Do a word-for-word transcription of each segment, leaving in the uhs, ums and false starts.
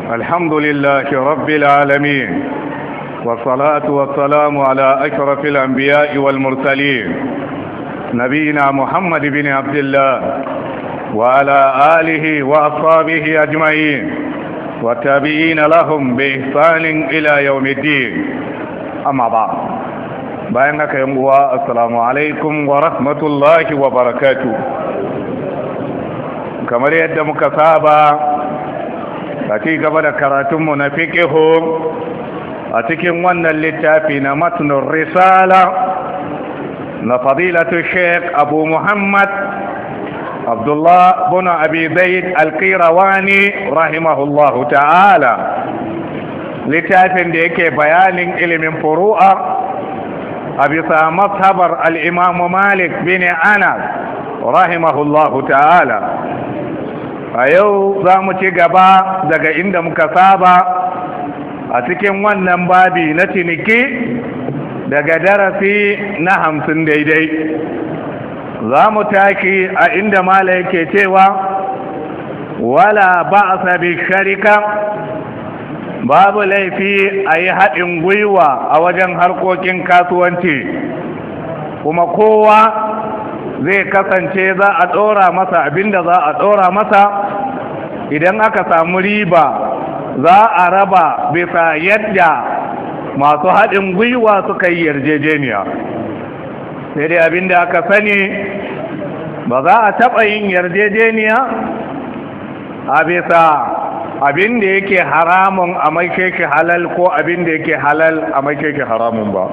الحمد لله رب العالمين والصلاة والسلام على أشرف الأنبياء والمرسلين نبينا محمد بن عبد الله وعلى آله وأصحابه أجمعين والتابعين لهم بإحسان إلى يوم الدين أما بعد بينك يوم السلام عليكم ورحمة الله وبركاته كما يد مكتابة فتي قبل كراتم نفكه أتكن ون اللتافين متن الرسالة لفضيلة الشيخ أبو محمد عبد الله بن أبي زيد القيرواني رحمه الله تعالى لتافين ديك بيان علم فروع أبي مذهب الإمام مالك بن أنس رحمه الله تعالى a yau za mu ci gaba daga inda muka saba a cikin wannan babi na ciniki daga darasi na hamsin daidai za mu taki a inda mala yake cewa wala ba'sa bi sharika babu laifi a yi haɗin gwiwa a wajen harkokin kasuwanci kuma kowa zai kasance za a ɗora masa abinda za a ɗora masa idan aka samu riba za a raba bisa yadda masu haɗin gwiwa suka yi yarjejeniya sai dai abinda aka sani ba za a taɓa yin yarjejeniya a bisa abinda yake haramun a mai keke halal ko abinda yake halal a mai keke haramun ba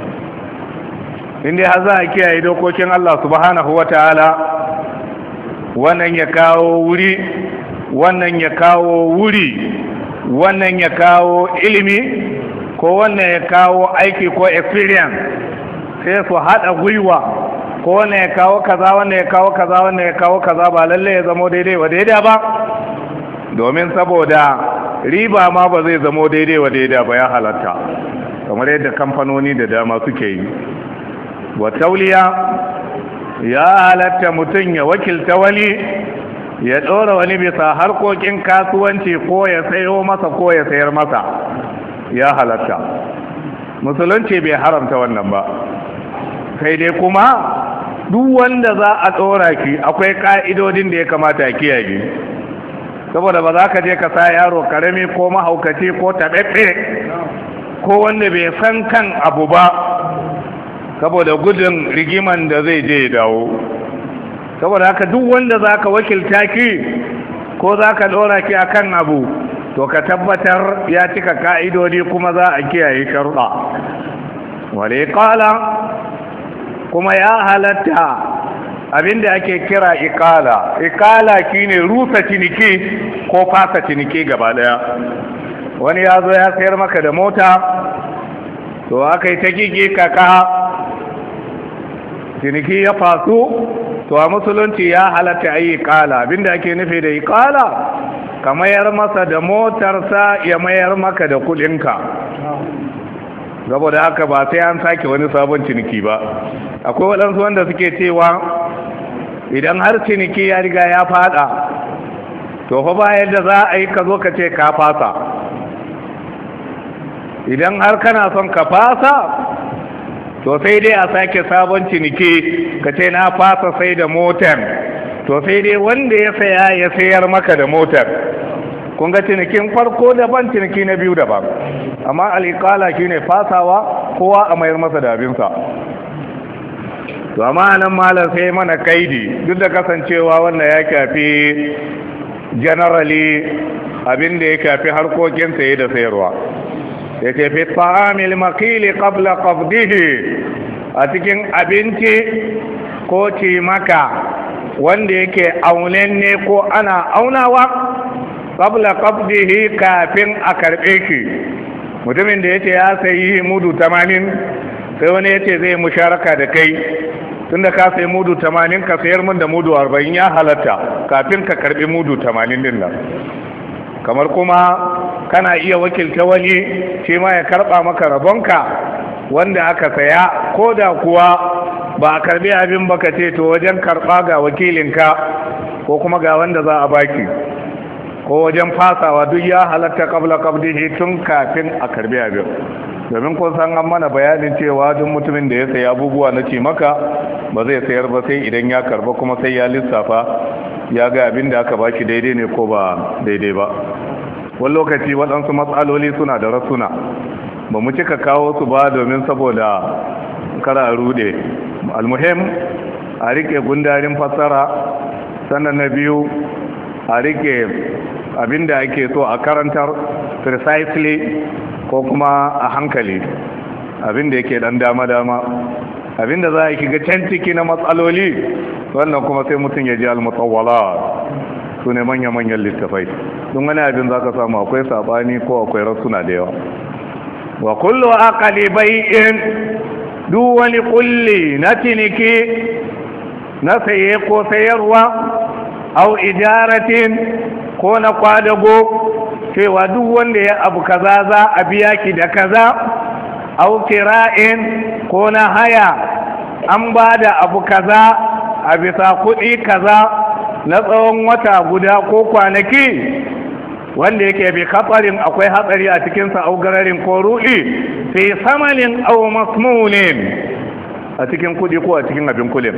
inda har za a kiyaye dokokin Allah subhanahu wa ta'ala wannan ya kawo wuri wannan ya kawo wuri wannan ya kawo ilimi ko wannan ya kawo aiki ko experience sai su haɗa gwiwa ko wannan ya kawo kaza wannan ya kawo kaza wannan ya kawo kaza ba lalle ya zamo daidai wa daidai ba domin saboda riba ma ba zai zamo daidai wa daidai ba ya halatta kamar yadda kamfanoni da dama suke yi wa tauliya ya halatta mutum ya wakilta wani ya ɗora wani bisa harkokin kasuwanci ko ya sayo masa ko ya sayar masa ya halatta musulunci bai haramta wannan ba sai dai kuma duk wanda za a ɗora ki akwai ƙa'idodin da ya kamata a kiyaye saboda ba za ka je ka sa yaro karami ko mahaukaci ko taɓaɓɓe ko wanda bai san kan abu ba saboda gudun rigiman da zai je dawo saboda haka duk wanda zaka wakilta ki ko zaka dora ki akan abu to ka tabbatar ya cika ka'idodi kuma za a kiyaye sharuɗa wale qala kuma ya halatta abinda ake kira iqala iqala shine rusa ciniki ko fasa ciniki gaba daya wani ya zo ya sayar maka da mota to aka yi ta gigi kaka ciniki ya fasu to a musulunci ya halatta ayi kala abinda ake nufi da ikala ka mayar masa da motarsa ya mayar maka da kudinka saboda haka ba sai an sake wani sabon ciniki ba akwai waɗansu wanda suke cewa idan har ciniki ya riga ya fada to fa ba yadda za a yi ka zo ka ce ka fasa idan har kana son ka fasa to sai dai a sake sabon ciniki ka ce na fasa sai da motar to sai dai wanda ya saya ya sayar maka da motar kun ga cinikin farko daban ciniki na biyu daban amma al'iƙala shi ne fasawa kowa a mayar masa da abinsa to amma nan malar sai mana kaidi duk da kasancewa wannan ya kafi generally abin da ya kafi harkokin saye da sayarwa ya ce fi ta'amil makili qabla qabdihi a cikin abinci ko cimaka wanda yake aunenne ko ana aunawa qabla qabdihi kafin a karbe shi mutumin da yace ya sayi mudu tamanin sai wani yace zai musharaka da kai tunda ka sayi mudu tamanin ka sayar min da mudu arba'in ya halatta kafin ka karbi mudu tamanin din nan kamar kuma kana iya wakilta wani shi ma ya karba maka rabonka wanda aka saya ko da kuwa ba a karbi abin baka ce to wajen karba ga wakilinka ko kuma ga wanda za a baki ko wajen fasawa duk ya halatta qabla qabdihi tun kafin a karbi abin. Domin kun san an mana bayanin cewa duk mutumin da ya sayi abubuwa na cimaka ba zai sayar ba sai idan ya karba, kuma sai ya lissafa ya ga abin da aka baki daidai ne ko ba daidai ba. Wani lokaci waɗansu matsaloli suna da rasuna, ba mu cika kawo su ba domin saboda kara rude. Almuhim a rike gundarin fassara, sannan na biyu a rike abin da ake so a karantar precisely ko kuma a hankali, abin da yake dan dama-dama. Abin da za a shiga can ciki na matsaloli, wannan kuma sai mutum ya ji al-mutawwala, su ne manya-manyan littafai. Don wani abin za ka samu akwai sabani ko akwai rasuna da yawa. Wa kullu aqali bai'in, duk wani kulli na ciniki na saye ko sayarwa, au ijaratin ko na kwadago, cewa duk wanda ya abu kaza za a biya ki da kaza, au kira'in ko na haya, an ba da abu kaza a bisa kuɗi kaza na tsawon wata guda ko kwanaki, wanda yake bi katsarin akwai hatsari a cikinsa, au gararin ko ruɗi, fi samanin au masmunin, a cikin kuɗi ko a cikin abin kulin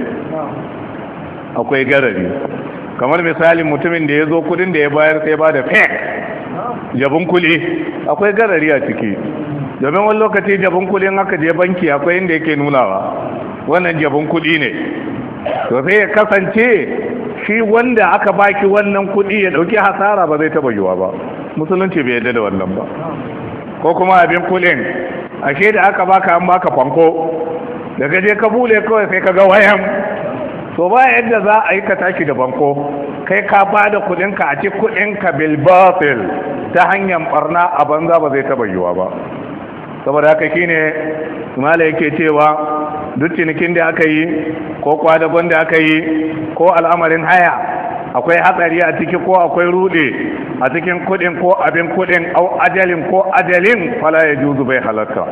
akwai garari. Kamar misalin mutumin da ya zo kudin da ya bayar sai ba da fake jabin kuli, akwai garari a ciki. Domin wani lokaci jabin kulin aka je banki akwai inda yake nunawa wannan jabin kudi ne, to sai ya kasance shi wanda aka baki wannan kudi ya dauki hasara, ba zai taba yiwa ba. Musulunci bai yarda da wannan ba. Ko kuma abin kulin ashe da aka baka an baka fanko, daga je ka bule kawai sai ka ga wayan, to ba yadda za a yi ka tashi da banko, kai ka ba da kudinka a ci kudinka bilbatil ta hanyar barna a banza, ba zai taba yiwa ba. Saboda haka shine mala yake cewa duk cinikin da aka yi ko kwadagon da aka yi ko al'amarin haya, akwai hatsari a ciki ko akwai rude a cikin kudin ko abin kudin, au ajalin ko ajalin, fala ya juzu, bai halatta.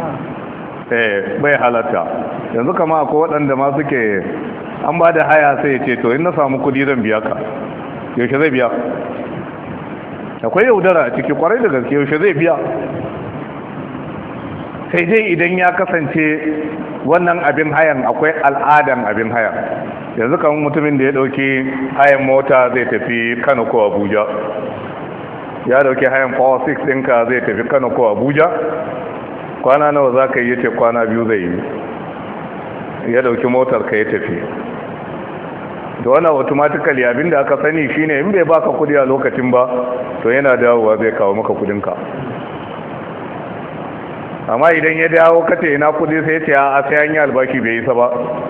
eh bai halatta. Yanzu kama akwai waɗanda ma suke an ba da haya sai ya ce to in na samu kudi zan biya ka, yaushe zai biya? Akwai yaudara a ciki kwarai da gaske, yaushe zai biya? Sai dai idan ya kasance wannan abin hayan akwai al'adan abin hayan. Yanzu kamar mutumin da ya dauki hayan mota zai tafi Kano ko Abuja, ya dauki hayan power six ɗinka zai tafi Kano ko Abuja, kwana nawa za ka yi? yace kwana biyu zai yi. Ya dauki motar ka ya tafi, da wannan automatically abinda aka sani shine in bai baka kudi a lokacin ba, to yana dawowa zai kawo maka kudinka. Amma idan ya dawo kace ina kudi, sai ya ce a sai an yi albashi bai yi sa ba.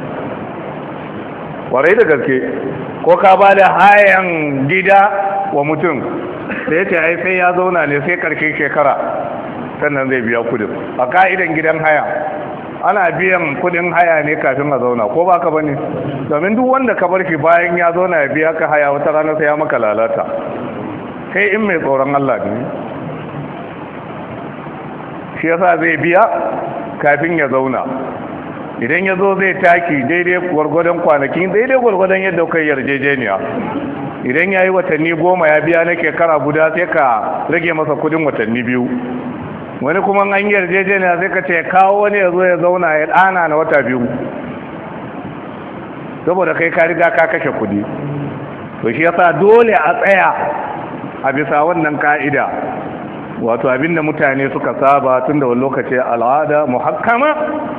Warai da gaske. Ko ka ba da hayan gida wa mutum, sai ya ce ai sai ya zauna ne sai karshen shekara sannan zai biya kudin. A ka'idan gidan haya ana biyan kudin haya ne kafin a zauna, ko ba ka bane? Domin duk wanda ka bar shi bayan ya zauna ya biya ka haya, wata rana sai ya maka lalata, kai in mai tsoron Allah ne. Shi yasa zai biya kafin ya zauna. Idan ya zo zai taki daidai gwargwadon kwanaki, daidai gwargwadon yadda kai yarjejeniya. Idan ya yi watanni goma ya biya na shekara guda, sai ka rage masa kudin watanni biyu. Wani kuma an yi yarjejeniya sai ka ce kawo wani ya zo ya zauna ya ɗana na wata biyu, saboda kai ka riga ka kashe kudi. To shi yasa dole a tsaya a bisa wannan ka'ida, wato abinda mutane suka saba tun da wani lokaci, al'ada muhakkama.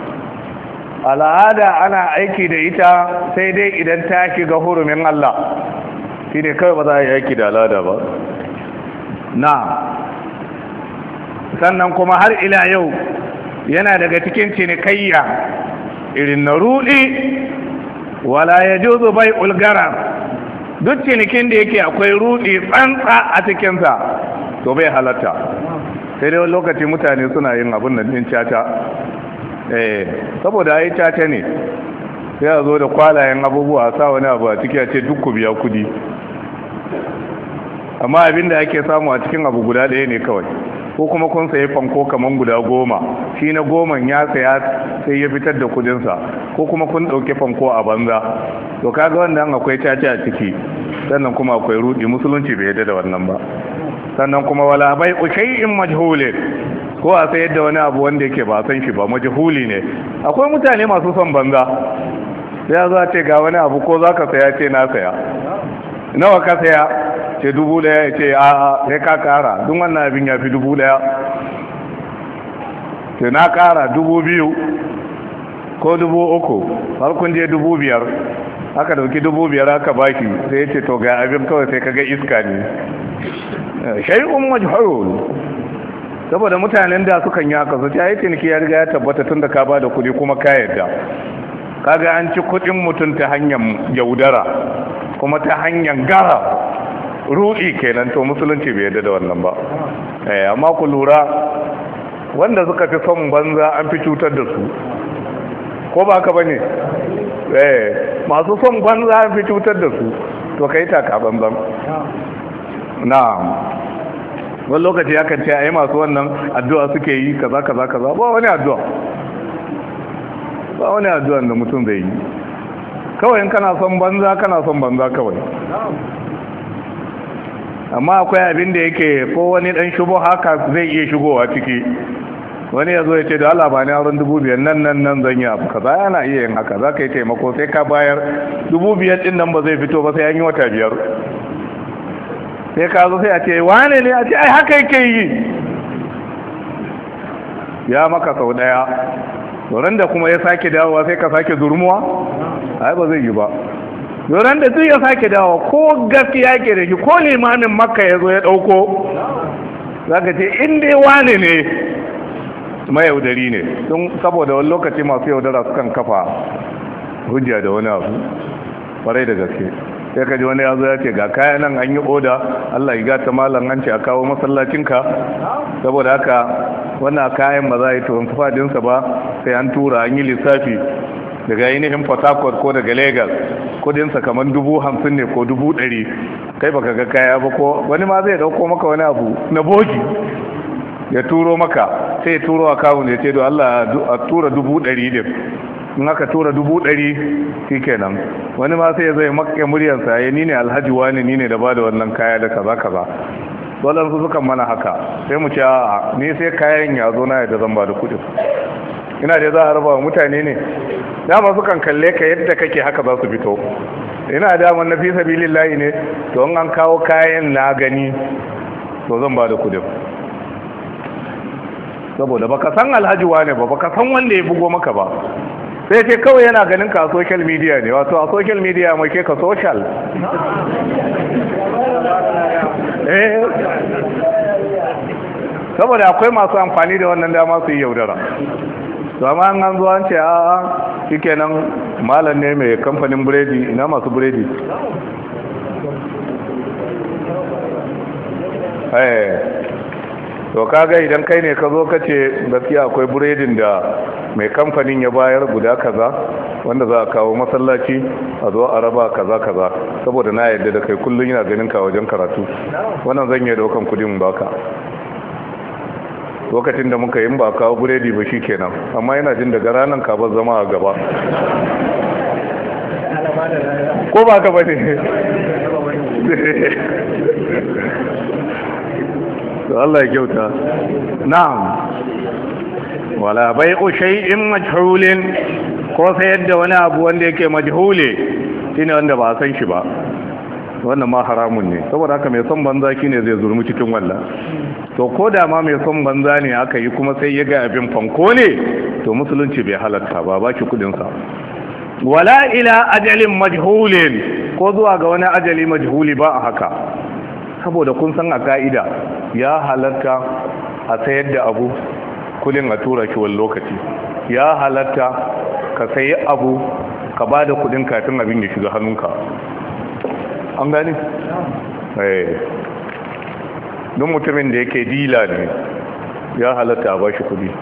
Al'ada ana aiki da ita sai dai idan ta shiga hurumin Allah, shi ne kawai ba za a yi aiki da al'ada ba. Na sannan kuma har ila yau yana daga cikin cinikayya irin na rudi, wala ya juzu bai ulgara. Duk cinikin da yake akwai rudi tsantsa a cikinsa, to bai halatta. Sai dai wani lokaci mutane suna yin abin da ɗin caca, eh saboda ai caca ne, sai a zo da kwalayen abubuwa, sa wani abu a ciki a ce duk ku biya kudi, amma abin da ake samu a cikin abu guda ɗaya ne kawai. ko kuma kun sayi fanko kaman guda goma shi na goman ya saya sai ya fitar da kudinsa ko kuma kun ɗauki fanko a banza to kaga wannan akwai caca a ciki sannan kuma akwai rudi musulunci bai yadda da wannan ba sannan kuma wala bai shay'in majhulin ko a sayar da wani abu wanda yake ba san shi ba majhuli ne akwai mutane masu son banza ya za ce ga wani abu ko zaka saya ce na saya nawa ka saya ce dubu daya ce a sai ka kara duk wannan abin ya fi dubu daya ce na kara dubu biyu ko dubu uku har kun je dubu biyar aka dauki dubu biyar aka baki sai ya ce to ga abin kawai sai kaga iska ne shay'un majhul saboda mutanen da sukan yi haka su ta yi ciniki ya riga ya tabbata tun da ka ba da kuɗi kuma ka yarda kaga an ci kuɗin mutum ta hanyar yaudara kuma ta hanyar gara ru'i kenan to musulunci bai yarda da wannan ba eh amma ku lura wanda suka fi son banza an fi cutar da su ko ba ka bane eh masu son banza an fi cutar da su to kai taka banzan na'am wani lokaci ya kance a yi masu wannan addu'a suke yi kaza kaza kaza ba wani addu'a ba wani addu'a da mutum zai yi kawai in kana son banza kana son banza kawai amma akwai abin da yake ko wani dan shubo haka zai iya shigowa ciki wani ya zo ya ce da Allah ba ni auren dubu biyar nan nan nan zan yi abu kaza yana iya yin haka za ka yi taimako sai ka bayar dubu biyar din nan ba zai fito ba sai an yi wata biyar sai ka zo sai a ce wane ne a ce ai haka yake yi ya maka sau daya doron da kuma ya sake dawowa sai ka sake zurmuwa ai ba zai yi ba doron da zai ya sake dawowa ko gaskiya ke da shi ko limanin makka ya zo ya dauko za ka ce inda ya wane ne mayaudari ne don saboda wani lokaci masu yaudara sukan kafa hujja da wani abu farai da gaske sai ka ji wani ya zo ya ce ga kaya nan an yi oda Allah ya gata malam an ce a kawo masallacinka saboda haka wannan kayan ba za a yi tuwon fadinsa ba sai an tura an yi lissafi daga ainihin Port Harcourt ko daga Lagos kudinsa kamar dubu hamsin ne ko dubu ɗari kai baka ga kaya ba ko wani ma zai dauko maka wani abu na bogi ya turo maka sai ya turo a kawo ne ce do Allah a tura dubu ɗari din in aka tura dubu ɗari shi kenan wani ma sai ya zai makaƙe muryarsa ya ni ne alhaji wani ni ne da ba da wannan kaya da kaza kaza waɗansu sukan mana haka sai mu ce a ni sai kayan ya zo na yadda zan ba da kuɗi ina da za a raba wa mutane ne dama sukan kalle ka yadda kake haka za su fito ina daman na fi sabilillahi ne to in an kawo kayan na gani to zan ba da kuɗi saboda baka san alhaji wane ba baka san wanda ya bugo maka ba sai ce kawai yana ganin ka a social media ne wato a social media mai ke ka social eh saboda akwai masu amfani da wannan dama su yi yaudara to amma an zo an ce a shikenan malam ne mai kamfanin biredi ina masu biredi eh to kaga idan kai ne ka zo ka ce gaskiya akwai biredin da mai kamfanin ya bayar guda kaza wanda za a kawo masallaci a zo a raba kaza kaza saboda na yadda da kai kullum yana ganin ka wajen karatu wannan zan yi daukan kudin baka lokacin da muka yi ba kawo biredi ba shikenan amma yana jin daga ranar ka bar zama a gaba ko ba ka bane Allah ya kyauta na'am wala bai'u shay'in majhulin ko sayar da wani abu wanda yake majhule shine wanda ba a san shi ba wannan ma haramun ne saboda haka mai son banza shine zai zurmi cikin wannan to ko da ma mai son banza ne aka yi kuma sai ya ga abin fanko ne to musulunci bai halatta ba ba ki kudin sa wala ila ajalin majhulin ko zuwa ga wani ajali majhuli ba a haka saboda kun san a ka'ida ya halatta a sayar da abu kudin a tura shi wani lokaci ya halatta ka sayi abu ka ba da kudin kafin abin ya shiga hannunka an gani? don mutumin da yake dila ne ya halatta a ba shi kudi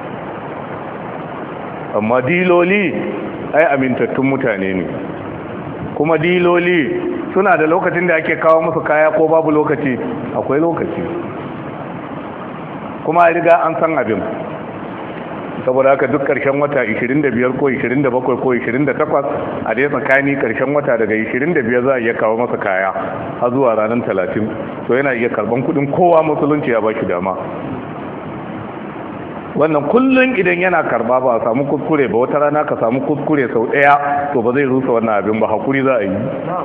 amma diloli ai amintattun mutane ne kuma diloli suna da lokacin da ake kawo musu kaya ko babu lokaci akwai lokaci kuma a riga an san abin. Saboda haka duk ƙarshen wata ishirin da biyar ko ishirin da bakwai ko ishirin da takwas a dai tsakani ƙarshen wata daga ishirin da biyar za a iya kawo masa kaya har zuwa ranar talatin, to yana iya karban kudin kowa, musulunci ya ba shi dama. Wannan kullum idan yana karba ba a samu kuskure ba, wata rana ka samu kuskure sau ɗaya, to ba zai rusa wannan abin ba, hakuri za a yi.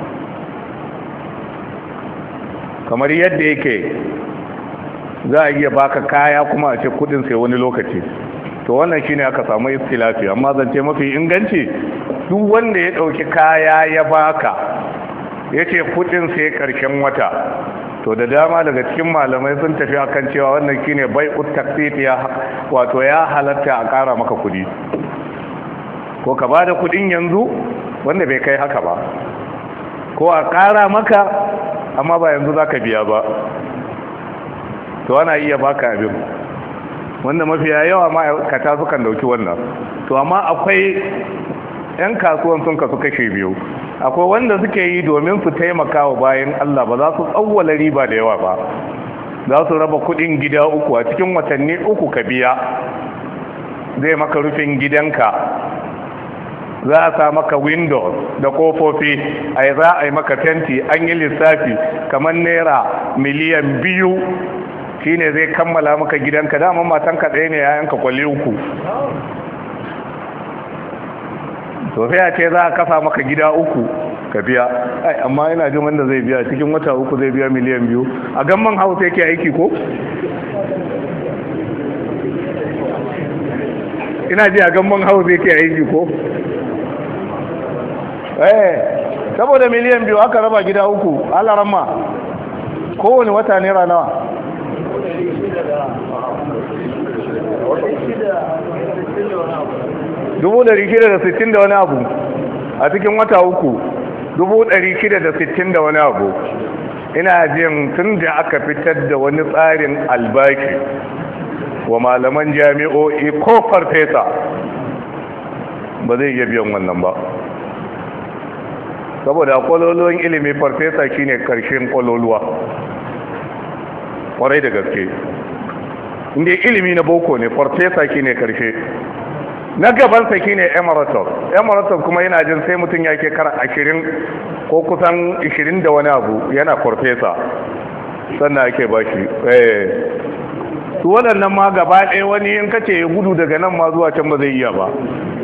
Kamar yadda yake za a iya baka kaya kuma a ce kudin sai wani lokaci, to wannan shine aka samu istilafi. Amma zance mafi inganci, duk wanda ya dauki kaya ya baka yace kudin sai karshen wata, to da dama daga cikin malamai sun tafi akan cewa wannan shine bai'ut taqsit, ya wato ya halatta a kara maka kudi, ko ka bada kudin yanzu wanda bai kai haka ba, ko a kara maka amma ba yanzu zaka biya ba, to ana iya baka abin. Wanda mafiya yawa ma'aikata sukan dauki wannan. To amma akwai 'yan kasuwan sun kasu kashe biyu. Akwai wanda suke yi domin su taimaka wa bayan Allah, ba za su tsawwala riba da yawa ba, za su raba kudin gida uku, a cikin watanni uku ka biya, zai maka rufin gidanka, za a sa maka windows da kofofi, a za a yi maka fenti, an yi lissafi kamar naira miliyan biyu shi ne zai kammala maka gidanka. Dama matanka ɗaya ne, yayanka kwalli uku, to sai a ce za a kasa maka gida uku ka biya. Ai, amma ina jin wanda zai biya cikin wata uku zai biya miliyan biyu. A gamman hausa yake aiki ko? Ina ji a gamman hausa yake aiki ko? Eh, saboda miliyan biyu aka raba gida uku, alaramma kowane wata naira nawa? dubu ɗari shida da sittin da wani abu a cikin wata uku, dubu ɗari shida da sittin da wani abu. Ina jin tun da aka fitar da wani tsarin albashi wa malaman jami'o'i ko farfesa ba zai iya biyan wannan ba, saboda kwaloluwan ilimi farfesa shine karshen kwaloluwa kwarai da gaske. Inda ilimi na boko ne, farfesa shine karshe, na gabansa shine emeritus. Emeritus kuma yana jin sai mutum ya ke kara ashirin ko kusan ashirin da wani abu yana farfesa sannan ake bashi. eh su waɗannan ma gaba ɗaya wani in kace ya gudu daga nan ma zuwa can ba zai iya ba,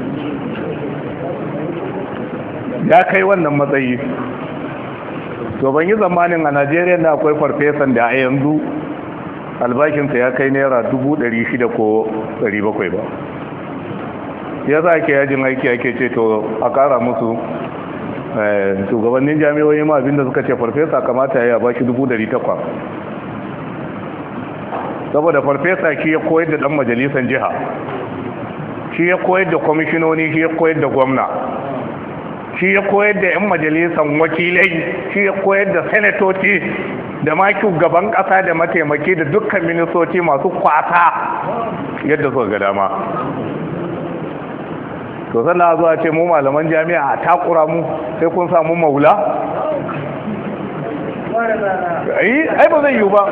ya kai wannan matsayi. To ban yi zamanin a Najeriya da akwai farfesan da a yanzu albashinsa ya kai naira dubu ɗari shida ko ɗari bakwai ba. Ya za ke yajin aiki ake ce to a ƙara musu. Shugabannin jami'o'i ma abinda suka ce farfesa kamata ya yi a bashi dubu ɗari takwas, saboda farfesa shi ya koyar da ɗan majalisar jiha, shi ya koyar da kwamishinoni, shi ya koyar da gwamna, shi ya koyar da 'yan majalisar wakilai, shi ya koyar da senatoci da ma gaban ƙasa da mataimaki da dukkan ministoci masu kwata yadda suka ga dama. To sannan zuwa ce mu malaman jami'a a takura mu sai kun samu maula? ai ba zai yiwu ba.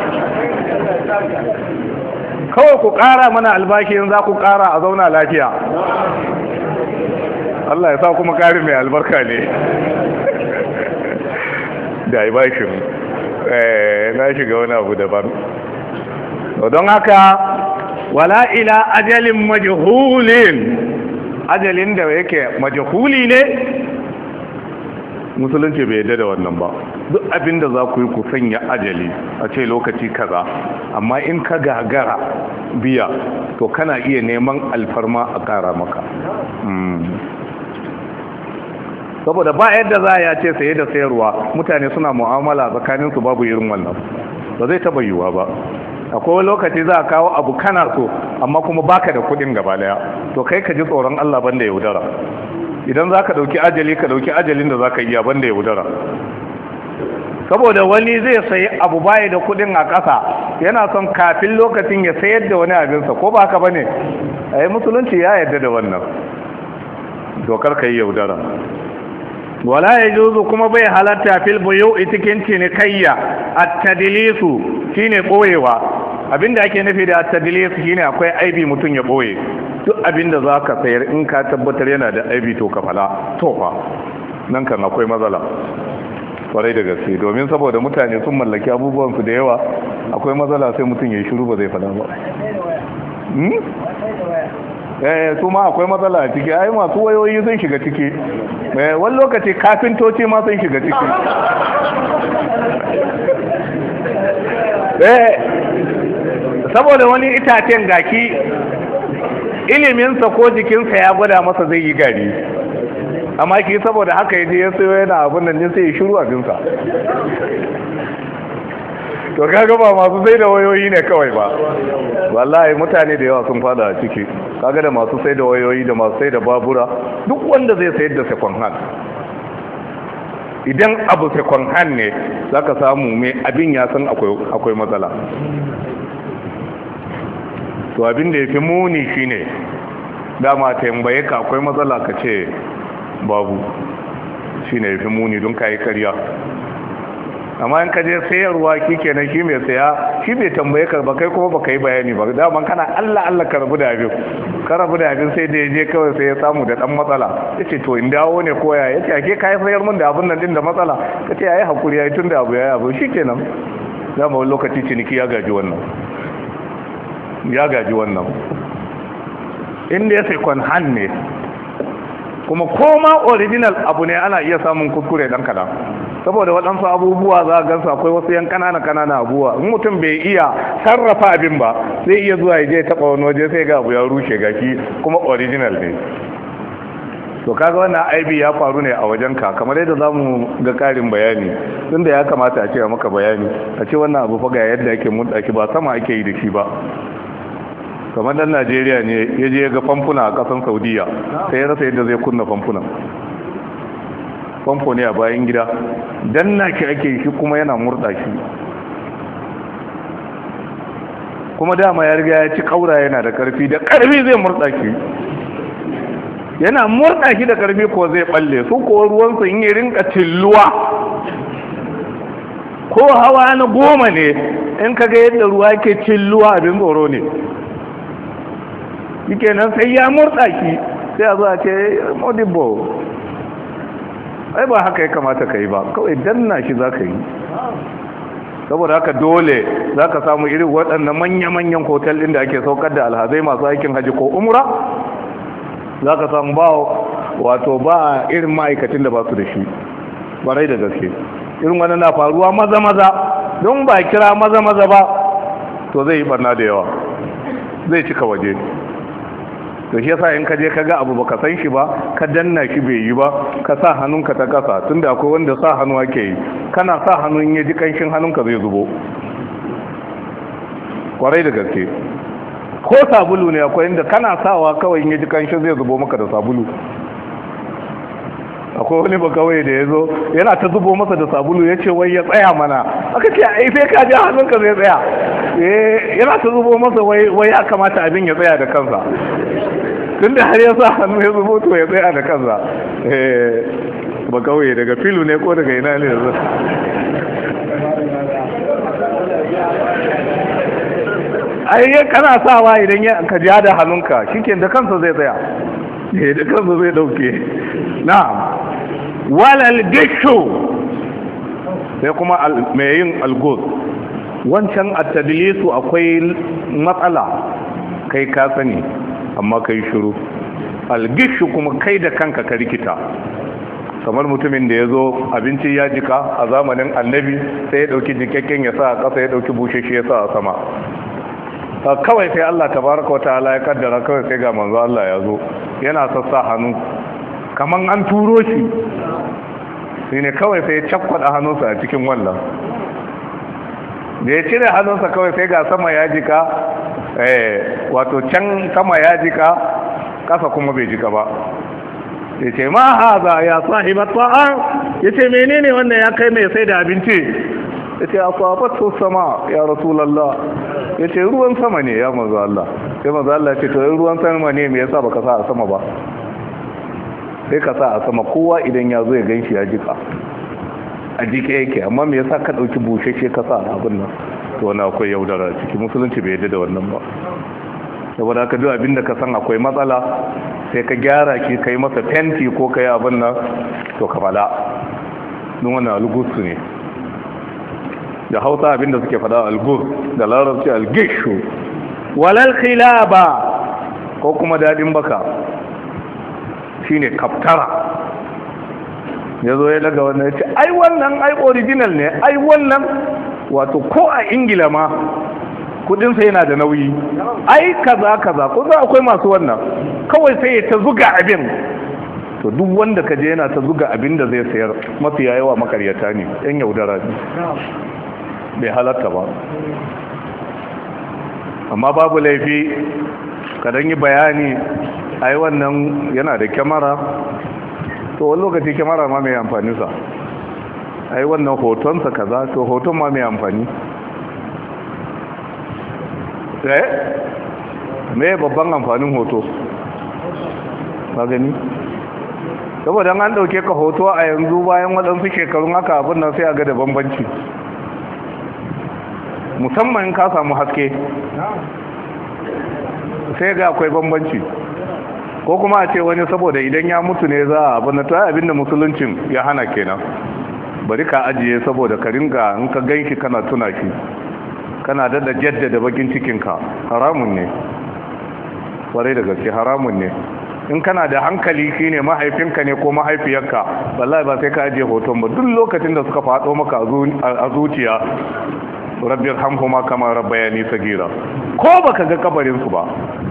Kawai ku ƙara mana albashi in za ku ƙara a zauna lafiya. Allah ya sa kuma ƙari mai albarka ne. Da albashin na shiga wani abu daban. Don haka wala ila ajalin majhulin, ajalin da yake majhuli ne, musulunci bai yadda da wannan ba. Duk abinda za ku yi ku sanya ajali a ce lokaci kaza, amma in ka gagara biya to kana iya neman alfarma a ƙara maka. Saboda ba yadda za a ce saye da sayarwa mutane suna mu'amala tsakaninsu babu irin wannan, ba zai taba yiwuwa ba. Akwai lokaci za a kawo abu kana so amma kuma baka da kudin gaba daya, to kai ka ji tsoron Allah banda yaudara. Idan za ka dauki ajali ka dauki ajalin da za ka iya banda yaudara. Saboda wani zai sayi abu baya da kudin a ƙasa, yana son kafin lokacin ya sayar da wani abinsa, ko ba haka bane? Ai musulunci ya yarda da wannan. Dokar ka yi yaudara. Wala ya juzu kuma bai halatta fil buyu'i cikin cinikayya at-tadlisu shine koyewa. abinda ake nufi da tadlis shine akwai aibi mutum ya boye duk abinda zaka sayar in ka tabbatar yana da aibi to ka fala to fa nan kan akwai matsala kwarai da gaske domin saboda mutane sun mallaki abubuwan su da yawa akwai matsala sai mutum ya shiru ba zai fada ba eh su ma akwai matsala a ciki ai masu wayoyi sun shiga ciki eh wani lokaci kafintoci ma sun shiga ciki eh saboda wani itacen gaki iliminsa ko jikinsa ya gwada masa zai yi gari amma ki saboda haka yaje ya sayo yana abin nan ne sai ya shiru abinsa to kaga ba masu sai da wayoyi ne kawai ba wallahi mutane da yawa sun fada a ciki kaga da masu sai da wayoyi da masu sai da babura duk wanda zai sayar da second hand idan abu second hand ne zaka samu mai abin ya san akwai akwai matsala to abin da yafi muni shine dama tambaye ka akwai matsala ka ce babu shine yafi muni don kai kariya amma in ka je sayarwa kenan shi mai saya shi bai tambaye ka ba kai kuma baka yi bayani ba daman kana Allah Allah ka rabu da abin ka rabu da abin sai da je kawai sai ya samu da dan matsala yace to in dawo ne koya yace ake kai sayar mun da abin nan din da matsala kace yayi hakuri yayi tunda abu yayi abu shikenan dama wani lokaci ciniki ya gaji wannan ya gaji wannan inda ya sai kon han ne kuma koma original abu ne ana iya samun kuskure dan kadan saboda waɗansu abubuwa za a gansu akwai wasu yan kanana kanana abubuwa in mutum bai iya sarrafa abin ba zai iya zuwa ya je taɓa wani waje sai ga abu ya rushe gaki kuma original ne to kaga wannan aibi ya faru ne a wajenka kamar yadda za mu ga ƙarin bayani tunda ya kamata a ce maka bayani a ce wannan abu fa ga yadda ake mutaki ba sama ake yi da shi ba kamar dan Najeriya ne ya je ga famfuna a ƙasar Saudiya sai ya rasa yadda zai kunna famfunan famfo ne a bayan gida danna ki ake shi kuma yana murda shi kuma dama ya riga ya ci kaura yana da karfi da karfi zai murda shi yana murda shi da karfi ko zai balle su ko ruwansa in yi rinka tilluwa ko hawa na goma ne in kaga yadda ruwa ke tilluwa abin tsoro ne yake nan sai ya murda shi sai a zuwa ce modibo ai ba haka ya kamata ka yi ba kawai danna shi za ka yi saboda haka dole za ka samu irin waɗannan manya-manyan hotel ɗin da ake saukar da alhazai masu aikin haji ko umra za ka samu ba wato ba irin ma'aikacin da ba su da shi barai da gaske irin wani na faruwa maza-maza don ba kira maza-maza ba to zai yi barna da yawa zai cika waje to shi yasa in ka je ka ga abu baka san shi ba ka danna shi bai yi ba ka sa hannunka ta kasa tunda akwai wanda sa hannu ake yi kana sa hannun ya ji kanshin hannunka zai zubo kwarai da gaske ko sabulu ne akwai inda kana sawa kawai ya ji kanshin zai zubo maka da sabulu akwai wani ba kawai da ya zo yana ta zubo masa da sabulu ya ce wai ya tsaya mana aka ce ai sai ka ji hannunka zai tsaya yana ta zubo masa wai ya kamata abin ya tsaya da kansa tun da har ya sa hannu ya zubo to ya tsaya da kansa ba kawai daga filu ne ko daga ina ne yanzu ai kana sawa idan ya ka ja da hannunka shike da kansa zai tsaya eh da kansa zai dauke na'am walal gishu sai kuma mai yin algos wancan at-tadlisu akwai matsala kai ka sani amma kai shiru algishu kuma kai da kanka ka rikita kamar mutumin da ya zo abinci ya jika a zamanin annabi sai ya dauki jikakken ya sa a ƙasa ya dauki busheshe ya sa a sama kawai sai Allah tabaraka wa ta'ala ya kaddara kawai sai ga manzo Allah ya zo yana sassa hannu kaman an turo shi shine kawai sai ya cakwada hannunsa a cikin wannan da ya cire hannunsa kawai sai ga sama ya jika eh wato can sama ya jika kasa kuma bai jika ba yace ma haza ya sahibat ta'am yace menene wannan ya kai mai sai da abinci yace asabatu sama ya rasulullah yace ruwan sama ne ya manzo Allah sai manzo Allah yace to ruwan sama ne me yasa baka sa a sama ba sai ka sa a sama kowa idan ya zo ya ganshi ya jika a jike yake amma me yasa ka dauki busheshe ka sa abin nan to wani akwai yaudara ciki, musulunci bai yadda da wannan ba. saboda haka duk abinda ka san akwai matsala sai ka gyara ki kai masa fenti ko kai abin nan to ka fada don wannan algusu ne. da Hausa abinda suke fada algus, da Larabci algishu. walal khilaba ko kuma dadin baka shine kaftara, yazo ya daga wannan ya ce ai wannan ai original ne, ai wannan wato ko a Ingila ma kudinsa yana da nauyi, ai kaza kaza ko za akwai masu wannan, kawai sai ya ta zuga abin. to duk wanda kaje yana ta zuga abin da zai sayar mafi yawa makaryata ne, yan yaudara ne, bai halatta ba. amma babu laifi ka dan yi bayani, ai wannan yana da kyamara, to wani lokaci kyamara ma mai amfani sa, ai wannan hotonsa kaza, to hoton ma mai amfani. eh me babban amfanin hoto ka gani? saboda an dauke ka hoto a yanzu bayan waɗansu shekarun haka abin nan sai a ga da bambanci, musamman ka samu haske sai ga akwai bambanci. ko kuma a ce wani saboda idan ya mutu ne za a abin da ta abin da musuluncin ya hana kenan, bari ka ajiye saboda ka ringa in ka ganki kana tuna shi, kana dada jaddada bakin cikinka, haramun ne kwarai da gaske, haramun ne. in kana da hankali shine mahaifinka ne ko mahaifiyarka, wallahi ba sai ka ajiye hoton ba, duk lokacin da suka faɗo maka a zuciya, rabbir hamhuma kama rabbayani sagira, ko baka ga kabarin su ba.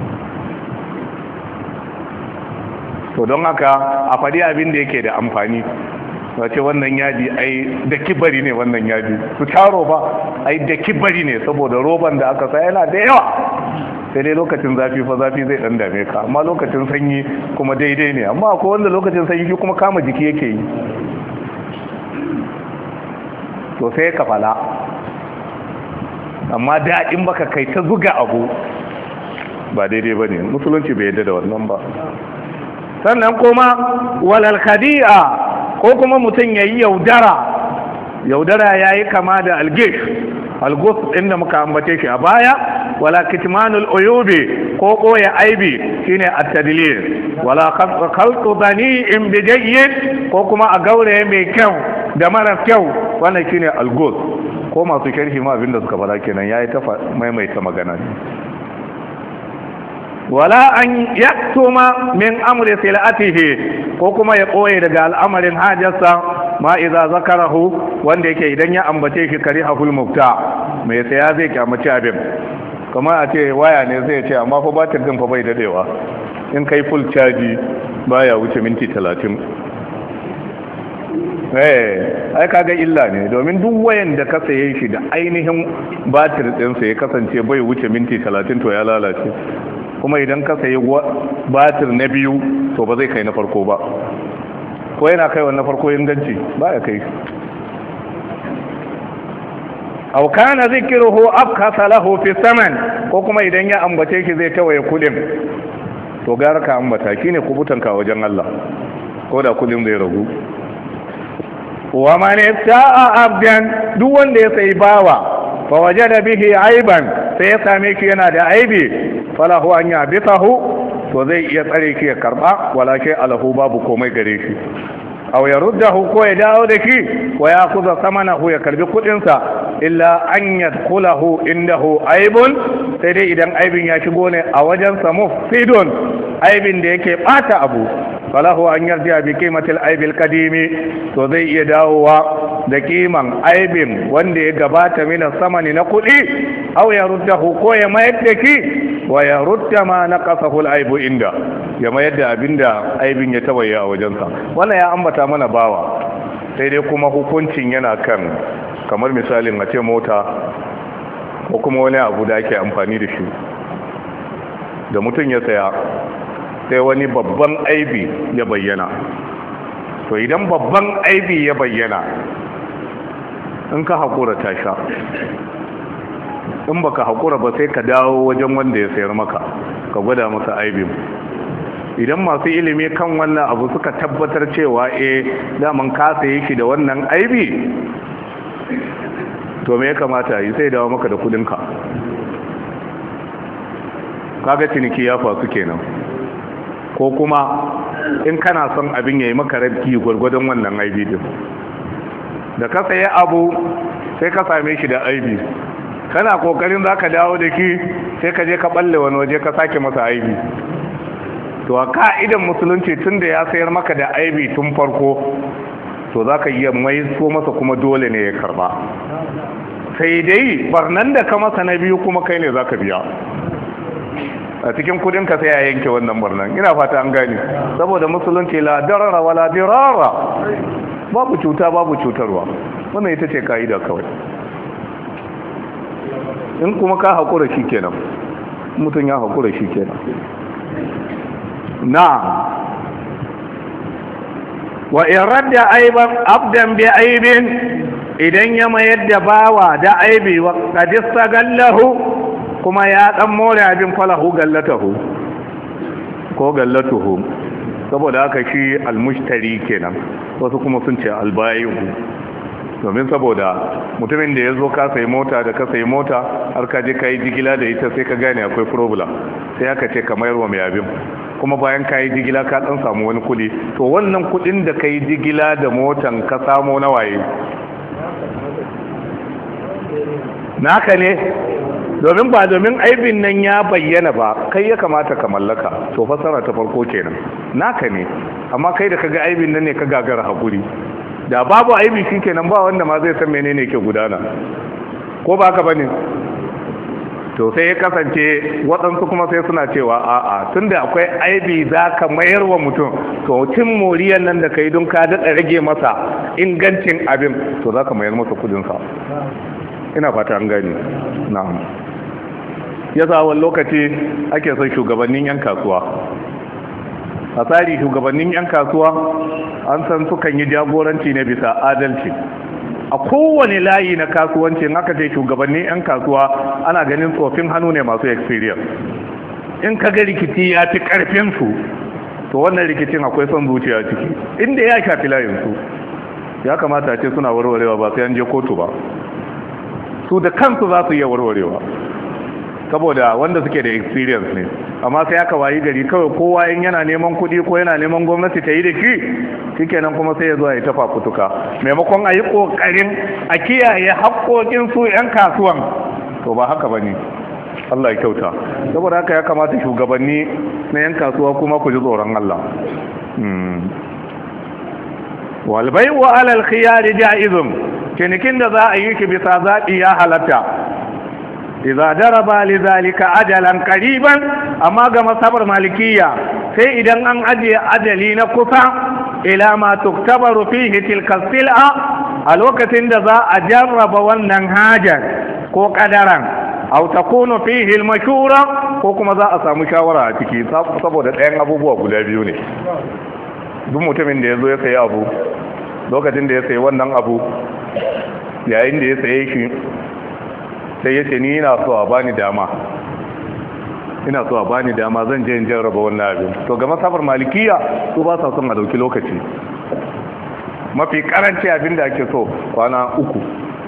to don haka a faɗi abin da yake da amfani, wace wannan yaji ai da kibari ne, wannan yaji su taro ba ai da kibari ne, saboda roban da aka sa yana da yawa. sai dai lokacin zafi fa zafi zai dan dame ka, amma lokacin sanyi kuma daidai ne. amma akwai wanda lokacin sanyi kuma kama jiki yake yi, to sai ka fala. amma daɗin baka kai ta zuga abu ba daidai ba ne, musulunci bai yadda da wannan ba. sannan kuma walal khadi'a ko kuma mutum yayi yaudara, yaudara yayi kama da algish, algus inda muka ambace shi a baya. wala kitmanul uyubi ko koya aibi shine at-tadlil. wala khalqu bani'in bi jayyid ko kuma a gaure mai kyau da mara kyau, wannan shine algus. ko masu sharhi ma abinda suka fara kenan, yayi ta maimaita magana. wala an yaktuma min amri silatihi ko kuma ya koye daga al'amarin hajarsa, ma idza zakarahu wanda yake idan ya ambace shi karihul mubta, mai saya zai kyamaci abin. kamar a ce waya ne zai ce amma fa batir din fa bai dadewa, in kai full charge baya wuce minti talatin. eh ai kaga illa ne, domin duk wayan da ka saye shi da ainihin batir din sa ya kasance bai wuce minti talatin to ya lalace. kuma idan ka sayi batir na biyu to ba zai kai na farko ba, ko yana kai wannan farko inganci ba ya kai. aw kana zikruhu abkasa lahu fi saman ko kuma idan ya ambace shi zai tawaye kudin, to gara ka ambata shine kubutanka wajen Allah, ko da kudin zai ragu. wa man sa'a abdan, duk wanda ya sayi bawa fa wajada bihi aiban, sai ya same shi yana da aibi, falahu an yabitahu, to zai iya tsare ki ya karba, wala shay alahu, babu komai gare shi. aw yaruddahu, ko ya dawo da shi, wa yakuza samanahu, ya karbi kudin sa, illa an yadkhulahu indahu aibun, sai dai idan aibin ya shigo ne a wajen sa mufsidun, aibin da yake bata abu, falahu an yarda bi qimatil aibil qadimi, to zai iya dawowa da kiman aibin wanda ya gabata mina samani na kudi, aw yaruddahu, ko ya mayar da ki, wa yarudda ma naqasahu al-aibu inda, ya mayar da abinda aibin ya tawaye a wajensa. wannan ya ambata mana bawa, sai dai kuma hukuncin yana kan, kamar misalin a ce mota ko kuma wani abu da ake amfani da shi, da mutum ya saya sai wani babban aibi ya bayyana. to idan babban aibi ya bayyana, in ka haƙura ta sha, in baka haƙura ba sai ka dawo wajen wanda ya sayar maka, ka gwada masa aibin. idan masu ilimi kan wannan abu suka tabbatar cewa eh daman ka saye shi da wannan aibi, to me ya kamata yi sai dawo maka da kudinka. Kaga ciniki ya fasu kenan. Ko kuma in kana son abin yayi maka rabki gwargwadon wannan aibi din, da ka sayi abu sai ka same shi da aibi, kana kokarin zaka dawo da ki sai ka je ka balle wani waje ka sake masa aibi. To a ka'idan musulunci tunda ya sayar maka da aibi tun farko, to zaka iya mai so masa kuma dole ne ya karba. Sai dai barnan da ka masa na biyu kuma kai ne zaka biya a cikin kudin ka, sai ya yanke wannan barnan. Ina fata an gane, saboda musulunci la darara wala dirara, babu cuta babu cutarwa. Wannan ita ce ka'ida kawai. In kuma ka haƙura shi kenan, mutum ya haƙura shi kenan. na wa in radda aiban abdan bi aibin, idan ya mayar da bawa da aibi wa qadista gallahu, kuma ya dan more abin falahu gallatahu ko gallatuhu, saboda haka shi almushtari kenan, wasu kuma sun ce albayu, domin saboda mutumin da ya zo ka sayi mota, da ka sayi mota har ka je ka yi jigila da ita sai ka gane akwai problem, sai aka ce ka mayar wa mai abin, kuma bayan ka yi jigila ka dan samu wani kudi, to wannan kudin da ka yi jigila da motan ka samo na waye naka ne, domin ba domin aibin nan ya bayyana ba kai ya kamata ka mallaka. To fasara ta farko kenan, naka ne, amma kai da kaga aibin nan ne ka gagara hakuri. Da babu aibi shikenan ba wanda ma zai san menene ke gudana, ko ba haka bane? To sai ya kasance waɗansu kuma sai suna cewa a'a, tunda akwai aibi za ka mayar wa mutum, to cin moriyar nan da ka yi don ka daɗa rage masa ingancin abin, to za ka mayar masa kudinsa. Ina fata an gani. Na'am. Ya sa wani lokaci ake son shugabannin 'yan kasuwa, a tsari shugabannin 'yan kasuwa an san sukan yi jagoranci ne bisa adalci. A kowane layi na kasuwanci in aka ce shugabannin 'yan kasuwa ana ganin tsofin hannu ne masu experience. In ka ga rikici ya fi karfinsu, to wannan rikicin akwai son zuciya ciki, inda ya shafi layinsu ya kamata ce suna warwarewa ba sai an je kotu ba, su da kansu za su iya warwarewa, saboda wanda suke da experience ne. Amma sai aka wayi gari kawai kowa in yana neman kuɗi ko yana neman gwamnati ta yi da shi, shikenan kuma sai ya zo ya tafa kutuka, maimakon a yi ƙoƙarin a kiyaye haƙoƙin su 'yan kasuwan. To ba haka ba ne, Allah ya kyauta. Saboda haka ya kamata shugabanni na 'yan kasuwa kuma ku ji tsoron Allah. walbai wa alal khiyari ja'izun, cinikin da za a yi shi bisa zaɓi ya halatta. Iza daraba li zalika ajalan qariban, amma ga masabar malikiya sai idan an ajiye ajali na kusa ila ma tuktabaru fihi tilka sil'a, a lokacin da za a jarraba wannan hajar ko kadaran, aw takunu fihi al-mashura, ko kuma za a samu shawara a ciki, saboda ɗayan abubuwa guda biyu ne. Duk mutumin da ya zo ya sayi abu, lokacin da ya sayi wannan abu, yayin da ya saye shi sai ya ce ni ina so a bani dama, ina so a bani dama zan je in jarraba wannan abin. To ga masabar malikiya su ba sa son a dauki lokaci, mafi karanci abin da ake so kwana uku.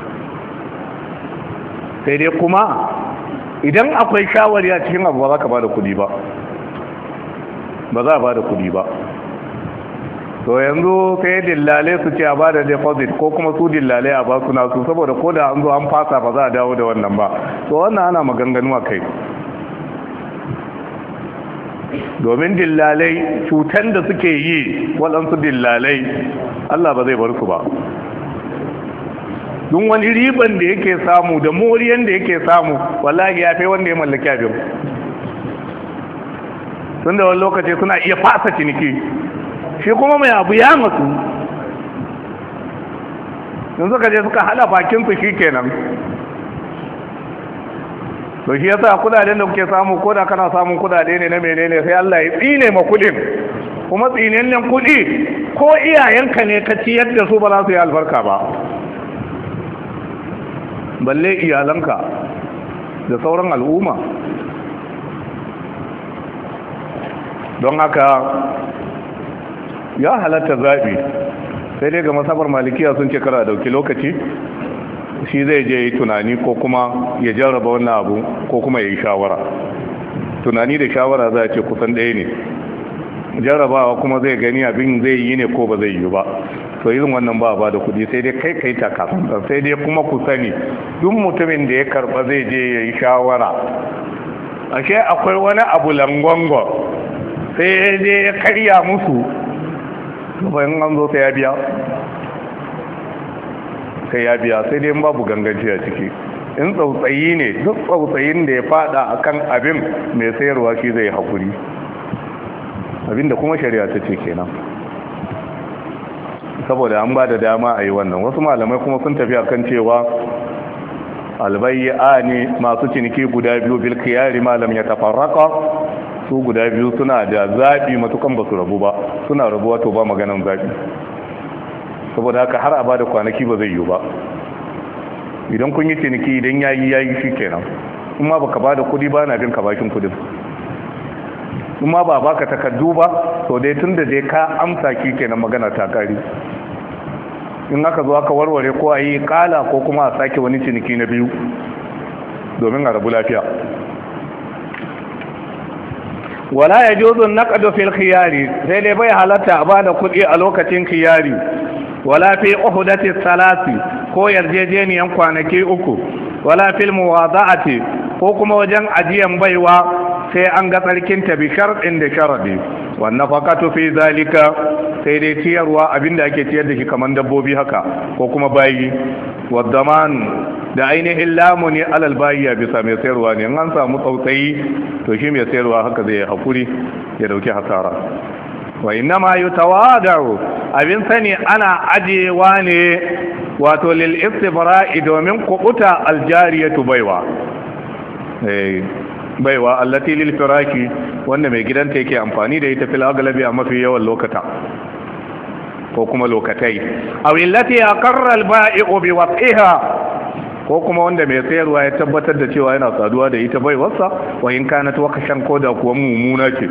Sai dai kuma idan akwai shawari a cikin abu ba za ka ba da kudi ba, ba za a ba da kudi ba. To yanzu sai dillale su ce a ba da deposit, ko kuma su dillale a ba su nasu, saboda ko da an zo an fasa ba za a dawo da wannan ba. To wannan ana maganganu a kai, domin dillalai cutan da suke yi waɗansu dillalai Allah ba zai bar su ba. Dun wani riban da yake samu da moriyan da yake samu wallahi ya fi wanda ya mallaki abin. Tun da wani lokaci suna iya fasa ciniki, shi kuma mai abu ya masu, sun suka je suka hada bakinsu shi kenan. To shi yasa kudaden da kuke samu, ko da kana samun kudade ne na menene, sai Allah ya tsine ma kudin, kuma tsinannen kudi ko iyayenka ne ka ciyar da su ba za su yi albarka ba, balle iyalanka da sauran al'umma. Don haka ya halatta zaɓi, sai dai ga masabar malikiya sun ce kara dauki lokaci, shi zai je yi tunani ko kuma ya jarraba wannan abu ko kuma ya yi shawara. Tunani da shawara za a ce kusan ɗaya ne, jarrabawa kuma zai gani abin zai yi ne ko ba zai yi ba. To irin wannan ba ba da kudi, sai dai kai kai takasan, sai dai kuma ku sani duk mutumin da ya karba zai je ya yi shawara, ashe akwai wani abu langongo sai ya je ya karya musu, bayan an zo sai ya biya sai ya biya sai dai babu ganganci a ciki. In tsautsayi ne, duk tsautsayin da ya fada akan abin mai sayarwa shi zai haƙuri, abinda kuma shari'a ta ce kenan, saboda an ba da dama a yi wannan. Wasu malamai kuma sun tafi akan cewa albayya ne masu ciniki guda biyu bil khiyari malam ya tafarraka, su guda biyu suna da zaɓi matukan ba su rabu ba, suna rabuwa to ba maganan zaɓi, saboda haka har a ba da kwanaki ba zai yi ba. Idan kun yi ciniki idan yayi yayi shi kenan, kuma baka ba da kudi ba na bin ka bakin kudin, kuma ba baka takardu ba to dai tun da dai ka amsa ki kenan magana ta kari. In aka zo aka warware ko a yi kala ko kuma a sake wani ciniki na biyu domin a rabu lafiya. Wala ya juzu naqdu fil khiyari, sai dai bai halatta a bada kuɗi a lokacin khiyari. Wala fi uhdati salasi, ko yarjejeniyan kwanaki uku. Wala fil muwada'ati, ko kuma wajen ajiyan baiwa sai an ga tsarkinta bi sharɗin da sharaɗi. Wannan fakatu fi zalika, sai dai ciyarwa abinda ake ciyar da shi kamar dabbobi haka ko kuma bayi. Waddaman da ainihin lamuni alal bayi a bisa mai sayarwa ne, an samu tsautsayi to shi mai sayarwa haka zai hakuri ya dauki hasara. Wa inna ma yutawada'u, abin sani ana ajewa ne wato lil istibra'i domin kubuta aljariyatu baiwa. Eh baiwa allati lil firaki, wanda mai gidanta yake amfani da ita fil aglabi a mafi yawan lokata ko kuma lokatai. Aw illati aqarra al ba'i'u bi wad'iha, ko kuma wanda mai sayarwa ya tabbatar da cewa yana saduwa da ita baiwarsa, wa in kanat wakashan ko da kuwa mumuna ce.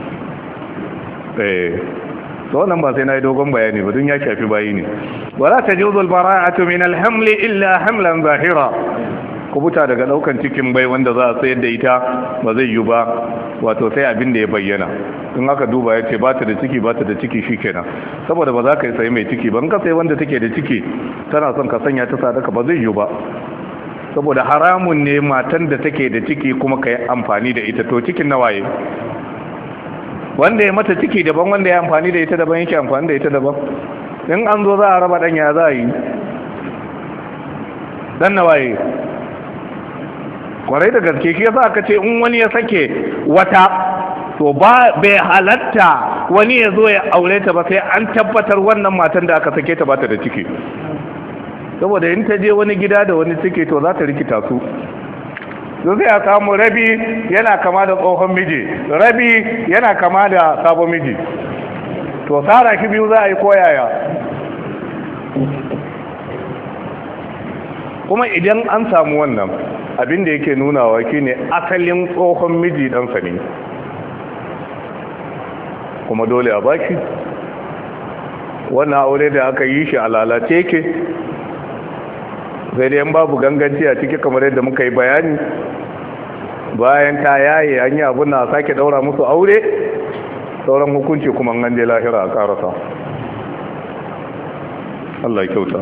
eh to wannan ba sai na yi dogon bayani ba, dun ya shafi bayi ne. Wala tajuzu al bara'atu min al hamli illa hamlan zahira, kubuta daga daukan cikin bai wanda za a sayar da ita ba zai yi ba, wato sai abin da ya bayyana. In aka duba ya ce ba ta da ciki ba ta da ciki shikenan, saboda ba za ka yi sayi mai ciki ba. In ka sayi wanda take da ciki tana son ka sanya ta sadaka ba zai yi ba, saboda haramun ne matan da take da ciki kuma ka yi amfani da ita. To cikin nawaye? Wanda ya mata ciki daban, wanda ya amfani da ita daban, yake amfani da ita daban. In an zo za a raba dan ya za a yi? Dan nawaye? Kwarai da gaske, shi yasa aka ce in wani ya sake wata to ba bai halatta wani ya zo ya aure ta ba sai an tabbatar wannan matan da aka sake ta ba ta da ciki, saboda in ta je wani gida da wani ciki to za ta rikita su. to sai a samu rabi yana kama da tsohon miji, rabi yana kama da sabon miji, to tsara ki biyu za a yi koyaya. Kuma idan an samu wannan abin da yake nunawa shine asalin tsohon miji ɗansa ne, kuma dole a baki. Wannan aure da aka yi shi a lalace yake, sai dai babu ganganci a ciki kamar yadda muka yi bayani. Bayan ta yaye an yi abin na sake daura musu aure, sauran hukunci kuma an je lahira a karasa. Allah ya kyauta.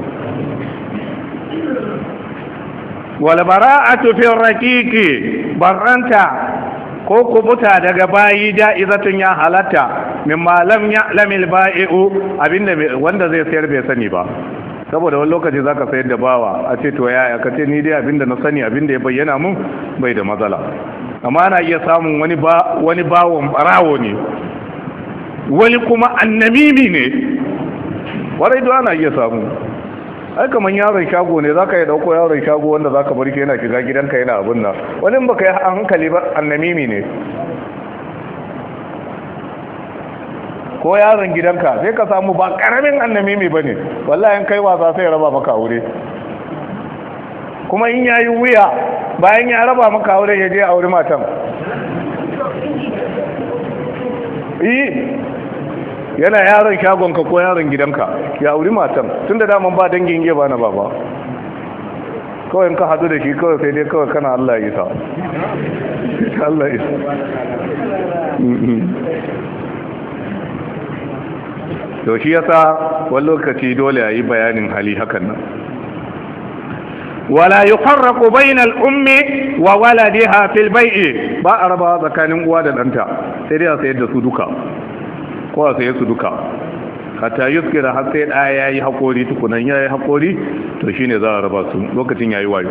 Wal bara'atu fi raqiqi, barranta ko kubuta daga bayi ja'izatun ya halatta mimma lam ya'lam al-ba'i'u, abinda wanda zai sayar bai sani ba. Saboda wani lokaci zaka sayar da bawa a ce to yaya ka ce ni dai abinda na sani abinda ya bayyana mun bai da matsala, amma ana iya samun wani ba wani bawon barawo ne, wani kuma annamimi ne, warai do ana iya samu. Ai kaman yaron shago ne, zaka yi dauko yaron shago wanda zaka bar shi yana shiga gidanka yana abun nan, wani baka yi hankali ba annamimi ne. Ko yaron gidanka sai ka samu ba karamin annamimi bane, wallahi in kai wasa sai raba maka aure. Kuma in yayi wuya bayan ya raba maka aure ya je aure matan. Eh yana yaron shagonka ko yaron gidanka ya auri matan, tunda daman ba dangin iya bana baba. kawai ka hadu da shi kawai sai dai kawai kana Allah isa Allah isa to shi yasa wani lokaci dole a yi bayanin hali hakan nan wala yufarraqu bayna al-ummi wa waladiha fil bai'i ba a raba tsakanin uwa da danta sai dai a sayar da su duka ko a sayar su duka hatta yuskira har sai da yayi hakori tukunan yayi hakori to shine za a raba su lokacin yayi wayo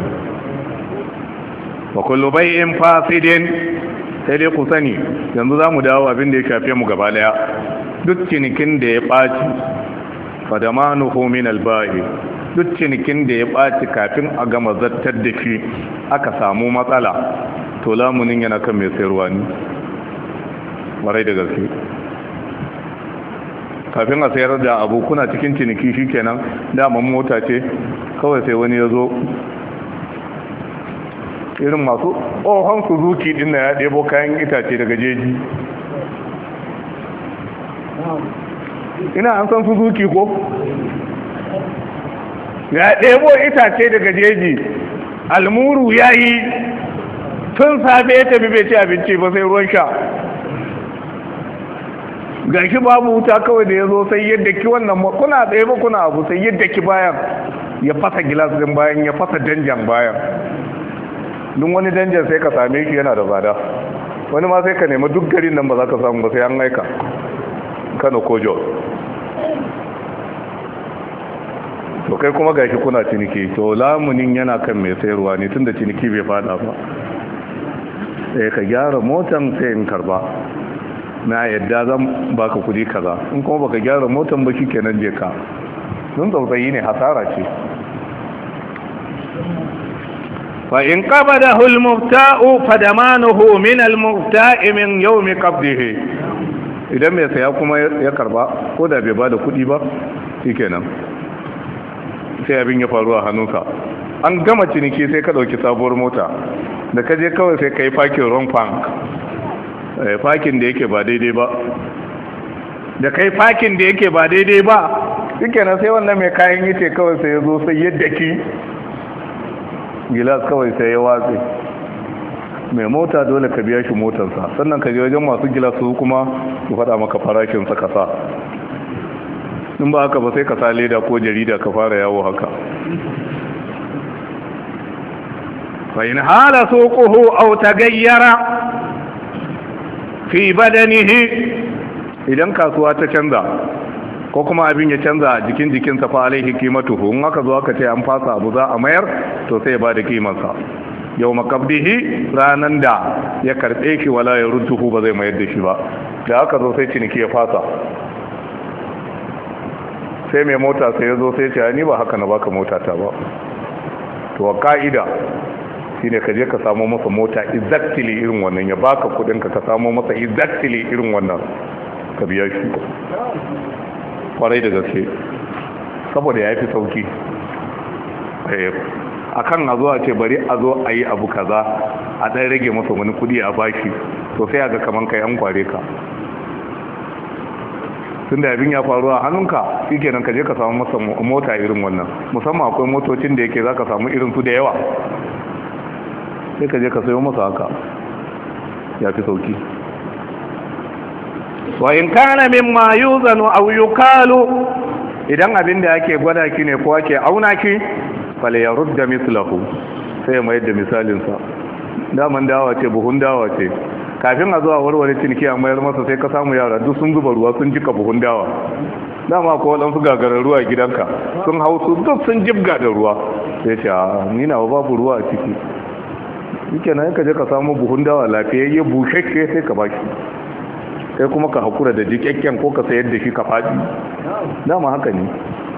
wa kullu bai'in fasidin sai dai ku sani yanzu zamu dawo abin da ya shafe mu gaba daya duk cinikin da ya baci fadamanuhu min al-ba'i duk cinikin da ya ɓaci kafin a gama zartar da shi aka samu matsala to lamunin yana kan mai sayarwa ne warai da gaske kafin a sayar da abu kuna cikin ciniki shi kenan daman mota ce kawai sai wani ya zo irin masu tsohon suzuki din na ya ɗebo kayan itace daga jeji ina an san suzuki ko? ya ɗebo itace daga jeji almuru ya yi tun safe ya tafi bai ci abinci ba sai ruwan sha ga shi babu wuta kawai da ya zo sai yadda ki wannan kuna tsaye ba kuna abu sai yadda ki bayan ya fasa gilas din bayan ya fasa danjan bayan duk wani danjan sai ka same shi yana da tsada wani ma sai ka nemi duk garin nan ba za ka samu ba sai an aika Kano ko Jos to kai kuma gashi kuna ciniki to lamunin yana kan mai sayarwa ne tunda ciniki bai fada ba sai ka gyara motan sai in karba na yadda zan baka kudi kaza in kuma baka gyara motan ba shikenan je ka don tsautsayi ne hasara ce fa in qabadahu al-mubta'u fadamanuhu min al-mubta'i min yawmi qabdihi idan mai saya kuma ya karba ko da bai bada kudi ba shikenan sai abin ya faru a hannunka an gama ciniki sai ka dauki sabuwar mota da ka je kawai sai ka yi fakin wrong park fakin da yake ba daidai ba da kai fakin da yake ba daidai ba suke na sai wannan mai kayan yace kawai sai ya zo sai yadda ki gilas kawai sai ya watse mai mota dole ka biya shi motarsa sannan ka je wajen masu gilas su kuma su faɗa maka farashin sa kasa in ba haka ba sai ka sa leda ko jarida ka fara yawo haka fa in hala suquhu aw tagayyara fi badanihi idan kasuwa ta canza ko kuma abin ya canza a jikin jikinsa fa alaihi qimatuhu in aka zo aka ce an fasa abu za a mayar to sai ya bada kimarsa yau makabdihi ranan da ya karbe shi wala ya rudduhu ba zai mayar da shi ba da aka zo sai ciniki ya fasa sai mai mota sai ya zo sai ce ni ba haka na baka mota ta ba to ka'ida shine ka je ka samu masa mota exactly irin wannan ya baka kudin ka ka samu masa exactly irin wannan ka biya shi kwarai da gaske saboda ya fi sauki a kan a zo a ce bari a zo a yi abu kaza a ɗan rage masa wani kudi a bashi to sai a ga kaman kai an kware ka tun da abin ya faru a hannunka shi kenan ka je ka samu masa mota irin wannan musamman akwai motocin da yake za ka samu irin su da yawa sai ka je ka sayo masa haka ya fi sauki wa in kana mimma yuzanu aw yukalu idan abin da yake gwada ki ne ko ake auna ki fala yarudda mislahu sai mai da misalin sa daman dawa ce buhun dawa ce kafin a zuwa warware ciniki a mayar masa sai ka samu yara duk sun zuba ruwa sun jika buhun dawa dama ko wadansu gagarar ruwa gidanka sun hau su duk sun jibga da ruwa sai ce ni na babu ruwa a ciki yake nan ka je ka samu buhun dawa lafiyayye bushashe sai ka baki sai kuma ka hakura da jikakken ko ka sayar da shi ka faɗi dama haka ne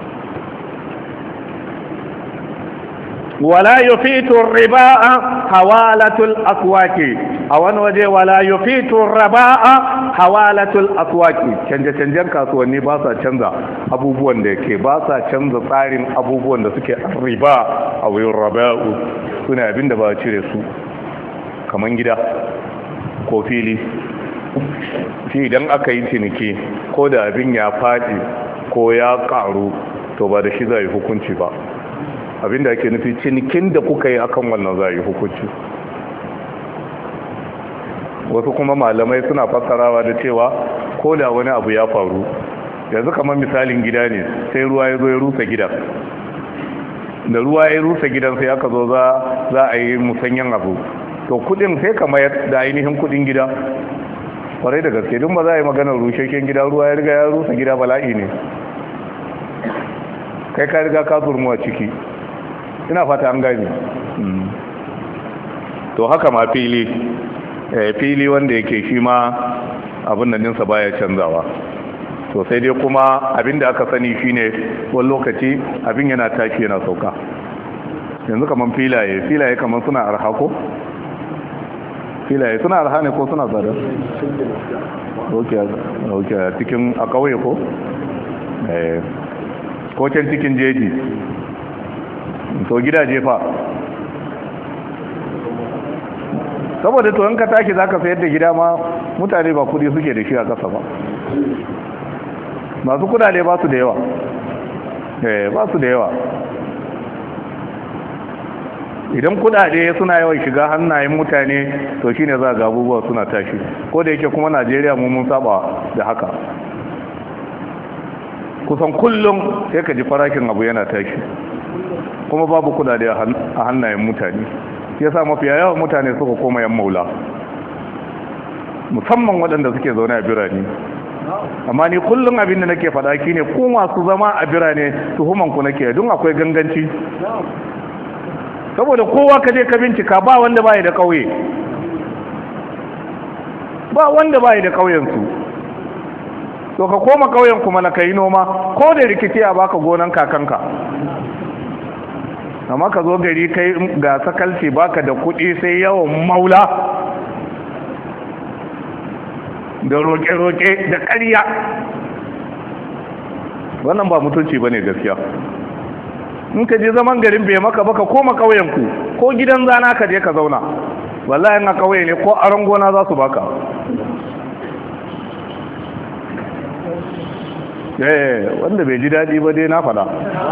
wala yufitu riba'a hawalatul aswaqi a wani waje wala yufitu riba'a hawalatul aswaqi canje canjen kasuwanni ba sa canza abubuwan da yake ba sa canza tsarin abubuwan da suke riba a wurin raba'u suna abinda ba cire su kaman gida ko fili shi idan aka yi ciniki ko da abin ya faɗi ko ya ƙaru to ba da shi zai hukunci ba abinda ake nufi cinikin da kuka yi akan wannan za a yi hukunci. Wasu kuma malamai suna fassarawa da cewa ko da wani abu ya faru, yanzu kamar misalin gida ne sai ruwa ya zo ya rusa gidan, da ruwa ya rusa gidan sai aka zo za a yi musanyen abu, to kudin sai ka mayar da ainihin kudin gida. Kwarai da gaske, duk ba za a yi maganar rusheshen gida, ruwa ya riga ya rusa gida, bala'i ne, kai ka riga ka zurmuwa ciki. Ina fata an gani. To haka ma fili fili wanda yake shi ma abin nan dinsa baya canzawa. To sai dai kuma abin da aka sani shine wani lokaci abin yana tashi yana sauka. Yanzu kaman filaye filaye kaman suna arha ko filaye suna arha ne ko suna tsada? ok a cikin a kauye ko? ko can cikin jeji. To gidaje fa saboda to ka taki zaka sayar da gida ma mutane ba kudi suke da shi a kasa ba, masu kudade ba su da yawa eh ba su da yawa. Idan kudade suna yawan shiga hannayen mutane to shine za ga abubuwa suna tashi, ko da yake kuma Najeriya mu mun saba da haka, kusan kullum sai ka ji farashin abu yana tashi kuma babu kudade a hannayen mutane. Yasa mafiya yawan mutane suka koma yan maula, musamman waɗanda suke zaune a birane. Amma ni kullum abin da nake faɗa shine ku masu zama a birane tuhuman ku nake, don akwai ganganci. Saboda kowa ka je ka bincika ba wanda bai da kauye, ba wanda bai da kauyen su. To ka koma kauyen kuma na kai noma, ko da rikici a baka gonan kakanka. Amma ka zo gari kai ga sakalci baka da kuɗi sai yawan maula da roƙe-roƙe da ƙarya, wannan ba mutunci ba ne gaskiya. In ka je zaman garin bai maka baka koma ƙauyenku, ko gidan zana ka je ka zauna, wallahi na ƙauye ne ko aron gona za su baka. eh wanda bai ji daɗi ba dai na faɗa.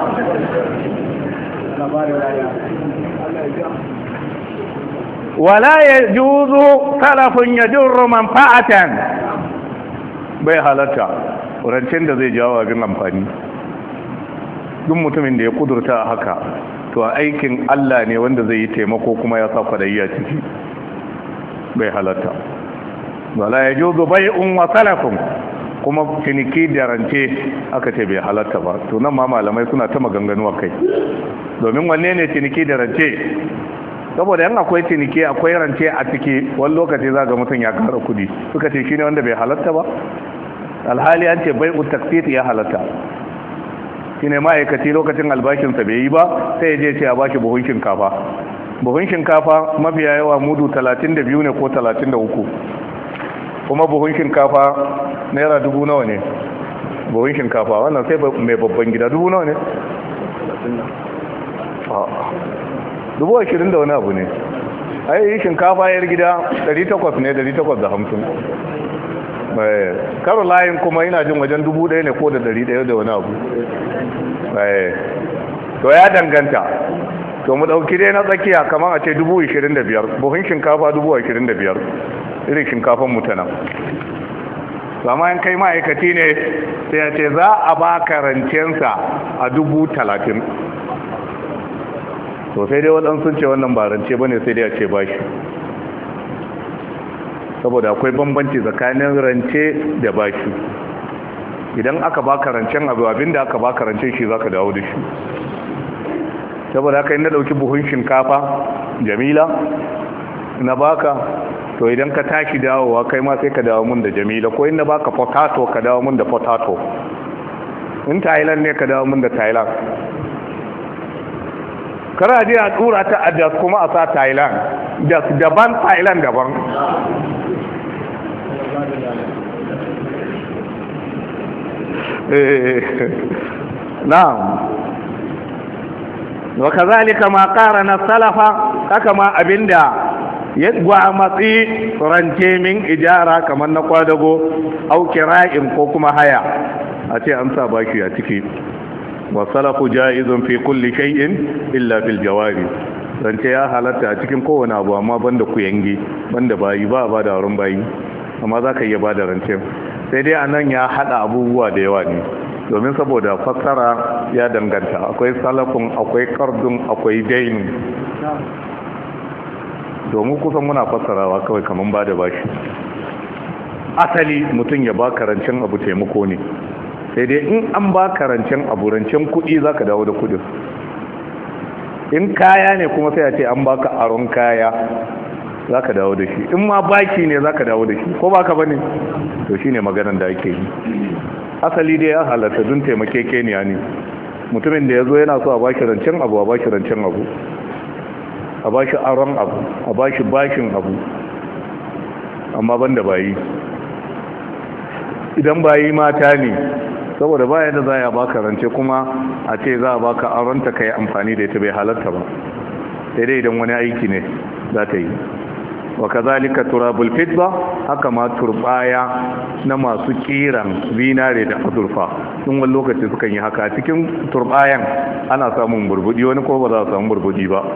wala ya juzu talafin ya jirru manfa'atan, bai halatta rancen da zai jawo abin amfani. duk mutumin da ya kudurta haka to aikin Allah ne wanda zai yi taimako kuma ya sa kwadayya ciki, bai halatta. wala ya juzu bai'un wa talafun, kuma ciniki da rance aka ce bai halatta ba. to nan ma malamai suna ta maganganu a kai, domin wanne ne ciniki da rance? Saboda yan akwai ciniki akwai rance a ciki, wani lokaci za ga mutum ya kara kudi, suka ce shine wanda bai halatta ba. Alhali an ce bai utaksiti ya halatta, shine ma'aikaci lokacin albashinsa bai yi ba sai ya je ce a bashi buhun shinkafa. buhun shinkafa mafiya yawa mudu talatin da biyu ne ko talatin da uku, kuma buhun shinkafa naira dubu nawa ne buhun shinkafa, wannan sai mai babban gida dubu nawa ne? dubu ashirin da wani abu ne. ai shinkafa yar gida dari takwas ne, dari takwas da hamsin. karo layin kuma yana jin wajen dubu ɗaya ne ko da dari ɗaya da wani abu. to ya danganta, to mu ɗauki dai na tsakiya kamar a ce dubu ashirin da biyar, buhun shinkafa dubu ashirin da biyar, irin shinkafan mutana. amma in kai ma'aikaci ne sai ya ce za a ba ka rancensa a dubu talatin. to sai dai waɗansu ce wannan ba rance ba ne, sai dai a ce ba shi, saboda akwai bambanci tsakanin rance da ba shi. idan aka ba ka rancen abu, abinda aka ba ka rancen shi za ka dawo da shi. saboda haka yi na ɗauki buhun shinkafa jamila na baka, to idan ka tashi dawowa kai ma sai ka dawo mun da jamila, ko inda baka potato ka dawo mun da potato, in thailand ne ka dawo mun da thailand. kara je a tura ta a das kuma a sa thailand das daban, thailand daban. na'am. wa kazalika ma qarana salafa, haka ma abinda ya gwamatsi rance min ijara kamar na kwadago au kira'in ko kuma haya, a ce an sa baki a ciki. wa salafu jaizun fi kulli shay'in illa fil jawari rance ya halatta a cikin kowane abu amma banda kuyangi banda bayi ba ba da wurin bayi amma zaka iya ba da rance sai dai anan ya hada abubuwa da yawa ne domin saboda fassara ya danganta akwai salafun akwai qardun akwai dainu domin kusan muna fassarawa kawai kaman ba da bashi asali mutum ya ba karancin abu taimako ne sai dai in an ba karancin abu rancen kuɗi za ka dawo da kuɗin in kaya ne kuma sai a ce an baka aron kaya za ka dawo da shi in ma baki ne za ka dawo da shi ko baka ba ne to shi ne maganan da ake yi asali dai ya halatta dun taimakekeniya ne mutumin da ya zo yana so a bashi rancen abu a bashi rancen abu a bashi aron abu a bashi bashin abu amma ban da bayi idan bayi mata ne saboda baya da za a baka rance kuma a ce za a baka aronta ka yi amfani da ita bai halatta ba sai dai idan wani aiki ne za ta yi wa kazalika turabul fidda haka ma turbaya na masu kiran zinare da azurfa in wani lokaci sukan yi haka cikin turbayan ana samun burbudi wani ko ba za a samu burbudi ba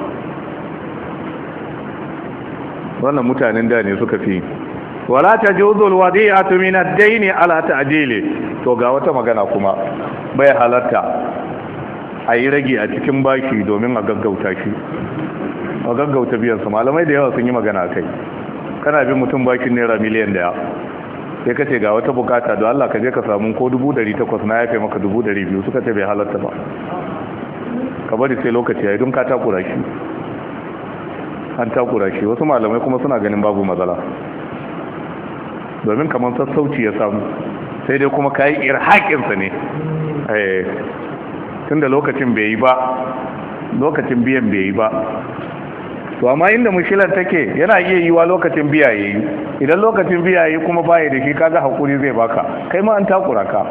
wannan mutanen da ne suka fi wala tajuzu alwadi'atu min ad-dayn ala ta'jili to ga wata magana kuma bai halatta ayi rage a cikin bashi domin a gaggauta shi a gaggauta biyan sa malamai da yawa sun yi magana kai kana bin mutum bashin naira miliyan daya sai kace ga wata bukata don Allah ka je ka samu ko dubu ɗari takwas na yafe maka dubu ɗari biyu suka ce bai halatta ba ka bari sai lokaci yayi don ka takura shi an takura shi wasu malamai kuma suna ganin babu matsala domin kamar sassauci ya samu sai dai kuma kayi irhaƙinsa ne tun da lokacin bai yi ba lokacin biyan bai yi ba to amma inda mushilar take yana iya yi wa lokacin biya ya yi idan lokacin biya ya yi kuma baya da shi kaga haƙuri zai baka kai ma an takura ka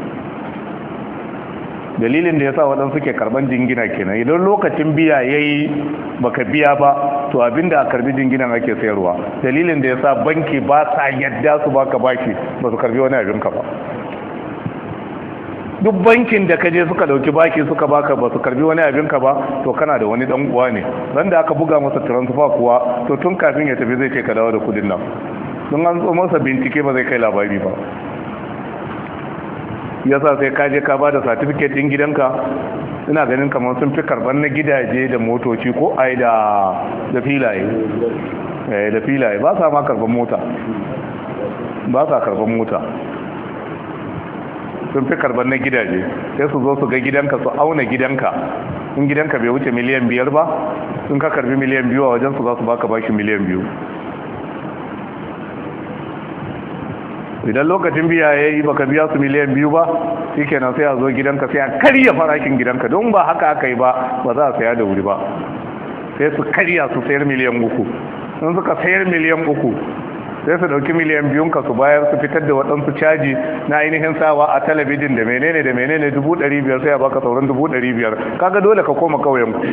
dalilin da ya sa waɗansu ke karɓar jingina kenan idan lokacin biya ya yi baka biya ba to abinda a karbi jinginan ake sayarwa dalilin da ya sa banki ba sa yadda su baka baki ba su karbi wani abinka ba duk bankin da kaje suka dauki baki suka baka ba su karbi wani abinka ba to kana da wani dan uwa ne ran da aka buga masa transfer kuwa to tun kafin ya tafi zai ce ka dawo da kudin nan don an zo masa bincike ba zai kai labari ba yasa sai ka je ka bada certificate din gidanka ina ganin kamar sun fi karban na gidaje da motoci ko ai da da filaye eh da filaye ba sa ma karban mota ba sa karban mota sun fi karban na gidaje sai su zo su ga gidanka su auna gidanka in gidanka bai wuce miliyan biyar ba sun ka karbi miliyan biyu a wajen su za su baka bashi miliyan biyu idan lokacin biya ya yi baka biya su miliyan biyu ba shi kenan sai a zo gidanka sai a karya farakin gidanka don ba haka aka yi ba ba za a saya da wuri ba sai su karya su sayar miliyan uku sun suka sayar miliyan uku sai su dauki miliyan biyun ka su bayar su fitar da waɗansu caji na ainihin sawa a talabijin da menene da menene dubu ɗari biyar sai a baka sauran dubu ɗari biyar kaga dole ka koma kauyen ku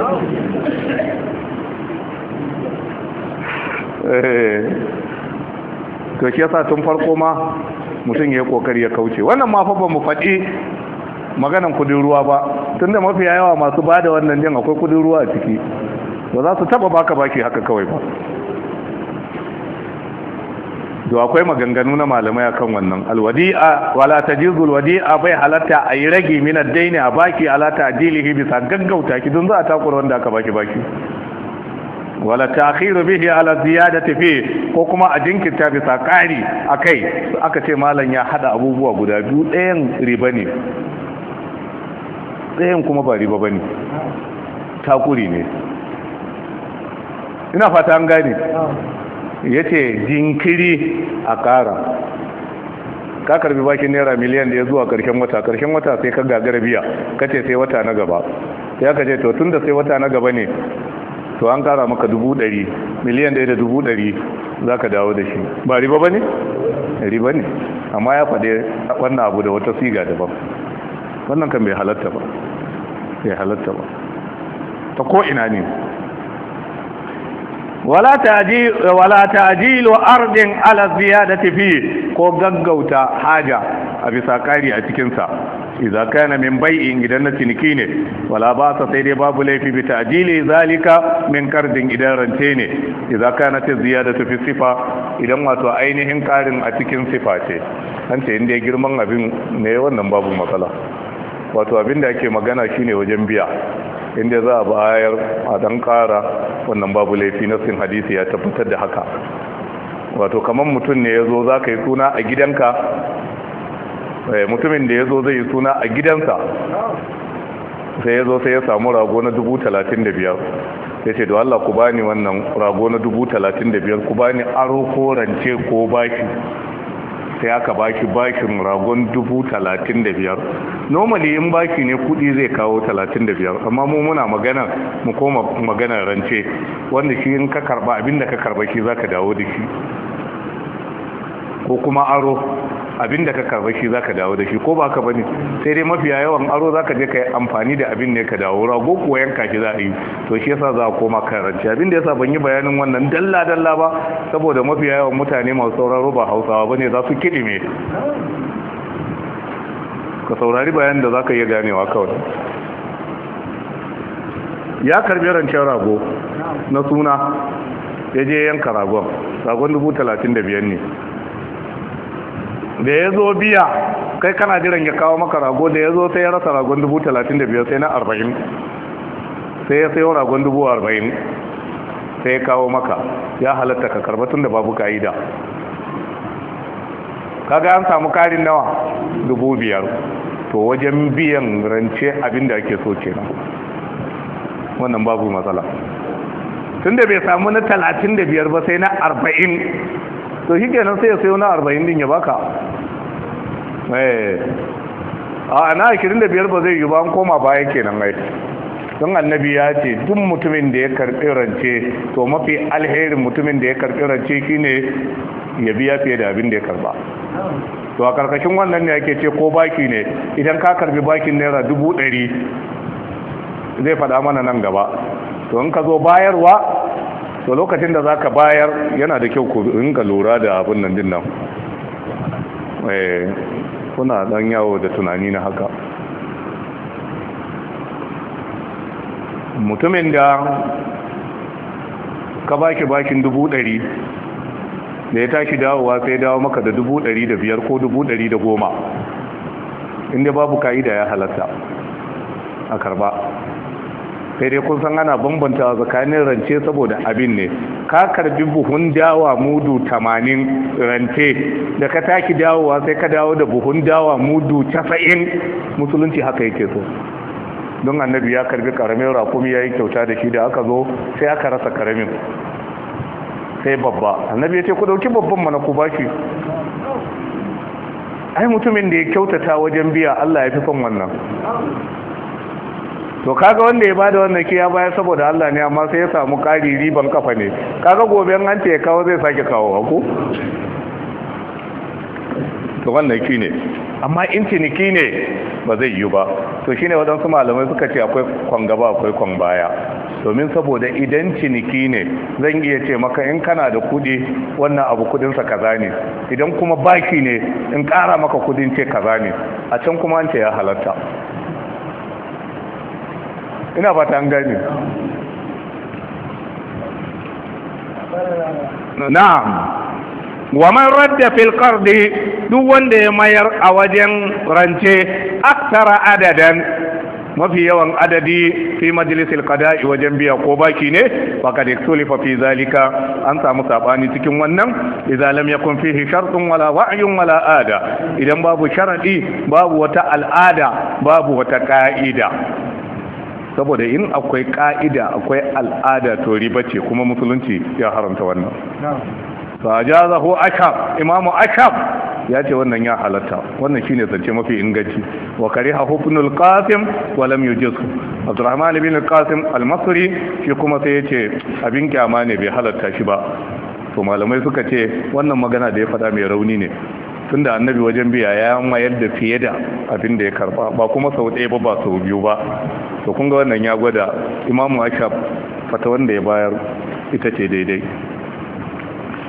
to shi yasa tun farko ma mutum ya yi kokari ya kauce wannan ma fa ba mu faɗi maganan kudin ruwa ba tunda mafiya yawa masu bada wannan din akwai kudin ruwa a ciki ba za su taba baka baki haka kawai ba to akwai maganganu na malamai akan wannan alwadi'a wala tajizul wadi'a bai halatta a yi rage min ad-daini a baki ala ta'dilihi bisa gaggauta ki don za a takura wanda aka baki baki wala ta'khiru bihi ala ziyadati fi ko kuma a jinkirta bisa kari akai aka ce malam ya hada abubuwa guda biyu ɗayan riba ne ɗayan kuma ba riba bane takuri ne ina fata an gane yace jinkiri a kara ka karbi bakin naira miliyan da ya zuwa karshen wata karshen wata sai ka gagara biya kace sai wata na gaba sai aka ce to tunda sai wata na gaba ne to an kara maka dubu ɗari miliyan ɗaya da dubu ɗari za ka dawo da shi ba riba ba ne? riba ne amma ya faɗi wannan abu da wata siga daban wannan kan bai halatta ba bai halatta ba ta ko ina ne wala ta'jilu ardin ala ziyadati fi ko gaggauta haja a bisa kari a cikin sa idza kana min bai'in idan na ciniki ne wala ba sa sai dai babu laifi bi ta'jili zalika min qardin idan rance ne idza kana ta ziyadatu fi sifa idan wato ainihin karin a cikin sifa ce an ce inda girman abin ne wannan babu matsala wato abin da ake magana shine wajen biya inda za a bayar a dan kara wannan babu laifi nasin hadisi ya tabbatar da haka wato kaman mutum ne yazo zaka yi suna a gidanka mutumin da yazo zai yi suna a gidansa sai yazo sai ya samu rago na dubu talatin da biyar sai ce da Allah ku bani wannan rago na dubu talatin da biyar ku bani aro ko rance ko baki sai aka baki bakin ragon dubu talatin da biyar normally in baki ne kudi zai kawo talatin da biyar amma mu muna magana mu koma maganar rance wanda shi in ka karba abinda ka karba shi zaka dawo da shi ko kuma aro abinda ka karba shi zaka dawo da shi ko ba ka bane sai dai mafiya yawan aro zaka je kai amfani da abin ne ka dawo rago ko yanka shi za a yi to shi yasa za a koma karanci abinda yasa ban yi bayanin wannan dalla dalla ba saboda mafiya yawan mutane masu sauraro ba Hausawa bane za su kidime ka saurari bayanin da zaka iya ganewa kawai ya karbi rancen rago na suna ya je yanka ragon ragon dubu talatin da biyar ne da ya zo biya kai kana jiran ya kawo maka rago da ya zo sai ya rasa ragon dubu talatin da biyar sai na arba'in sai ya sayo ragon dubu arba'in sai ya kawo maka ya halatta ka karba tun da babu ka'ida kaga an samu karin nawa dubu biyar to wajen biyan rance abin da ake so kenan wannan babu matsala tun da bai samu na talatin da biyar ba sai na arba'in to shi kenan sai ya sayo na arba'in din ya baka a na ashirin da biyar ba zai yi ba an koma baya kenan ai don annabi ya ce duk mutumin da ya karɓi rance to mafi alherin mutumin da ya karɓi rance shine ya biya fiye da abin da ya karba to a karkashin wannan ne ake ce ko baki ne idan ka karbi bakin naira dubu ɗari zai faɗa mana nan gaba to in ka zo bayarwa to lokacin da zaka bayar yana da kyau ku rinka lura da abin nan din nan eh kuna dan yawo da tunani na haka mutumin da ka baki bakin dubu ɗari da ya tashi dawowa sai dawo maka da dubu ɗari da biyar ko dubu ɗari da goma inda babu ka'ida ya halatta a karba sai dai kun san ana bambanta tsakanin rance saboda abin ne ka karbi buhun dawa mudu tamanin rance da ka taki dawowa sai ka dawo da buhun dawa mudu casa'in musulunci haka yake so don annabi ya karbi karamin rakumi ya yi kyauta da shi da aka zo sai aka rasa karamin sai babba annabi ya ce ku dauki babban mana ku bashi ai mutumin da ya kyautata wajen biya Allah ya fi son wannan to kaga wanda ya bada wannan ke ya bayar saboda Allah ne amma sai ya samu ƙari riban kafa ne kaga gobe an ce ya kawo zai sake kawo ko to wannan ki ne amma in ciniki ne ba zai yi ba to shine waɗansu malamai suka ce akwai kwan gaba akwai kwan baya domin saboda idan ciniki ne zan iya ce maka in kana da kudi wannan abu kudinsa kaza ne idan kuma baki ne in ƙara maka kudin ce kaza ne a can kuma an ce ya halatta ina fata an gani na'am wa man radda fil qardi duk wanda ya mayar a wajen rance aksara adadan mafi yawan adadi fi majlisil qada'i wajen biya ko baki ne faqad iktulifa fi zalika an samu sabani cikin wannan idza lam yakun fihi shartun wala wa'yun wala ada idan babu sharadi babu wata al'ada babu wata ka'ida saboda in akwai ka'ida akwai al'ada to riba ce kuma musulunci ya haramta wannan fa ajazahu ashab imamu ashab ya ce wannan ya halatta wannan shine zance mafi inganci wa kariha ibnul qasim wa lam yujizhu abdurrahman ibn al-qasim al-masri shi kuma sai yace abin kyama ne bai halatta shi ba to malamai suka ce wannan magana da ya faɗa mai rauni ne tunda annabi wajen biya ya mayar da fiye da abin da ya karba ba kuma sau ɗaya ba ba sau biyu ba to kun ga wannan ya gwada imamu ashab fata wanda ya bayar ita ce daidai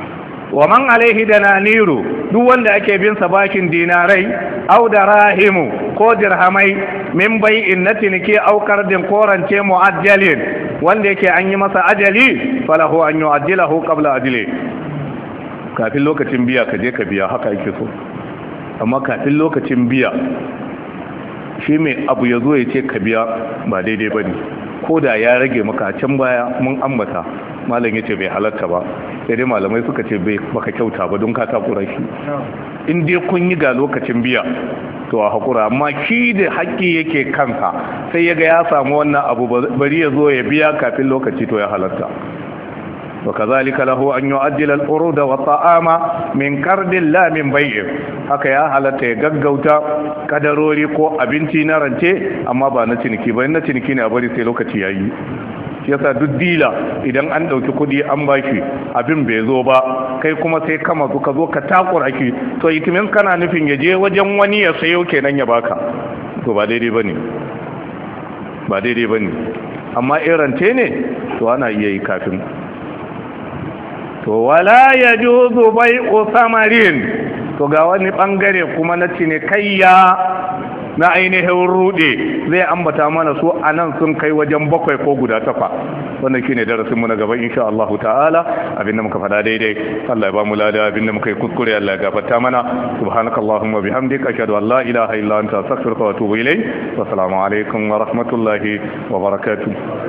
wa man alaihi dananiru duk wanda ake bin sa bakin dinarai au darahimu ko dirhamai min bai'in na tiniki au qardin korance muajjalin wanda yake an yi masa ajali falahu an yu'ajjilahu qabla ajli kafin lokacin biya ka je ka biya haka yake so amma kafin lokacin biya shi mai abu ya zo ya ce ka biya ba daidai ba ne ko da ya rage maka can baya mun ambata malam ya ce bai halatta ba sai dai malamai suka ce bai baka kyauta ba don ka takura shi in dai kun yi ga lokacin biya to a hakura amma shi da haƙƙi yake kansa sai ya ga ya samu wannan abu bari ya zo ya biya kafin lokaci to ya halatta وكذلك له أن يؤجل الأرود والطعام من قرض لا من بيع haka ya halatta ya gaggauta kadarori ko abinci na rance amma ba na ciniki ba na ciniki ne a bari sai lokaci yayi yasa duk dila idan an dauki kudi an bashi abin bai zo ba kai kuma sai kama ka zo ka takura ki to itimin kana nufin ya je wajen wani ya sayo kenan ya baka to ba daidai bane ba daidai bane amma irance ne to ana iya yi kafin to wala ya juzu bai'u samarin to ga wani bangare kuma na cinikayya na ainihin rude zai ambata mana su anan sun kai wajen bakwai ko guda tafa wannan shine darasin mu na gaba insha Allah ta'ala abinda muka fada daidai Allah ya ba mu lada abinda muka yi kuskure Allah ya gafarta mana subhanakallahumma bihamdika ashhadu an la ilaha illa anta astaghfiruka wa atubu ilayk wa assalamu alaikum wa rahmatullahi wa barakatuh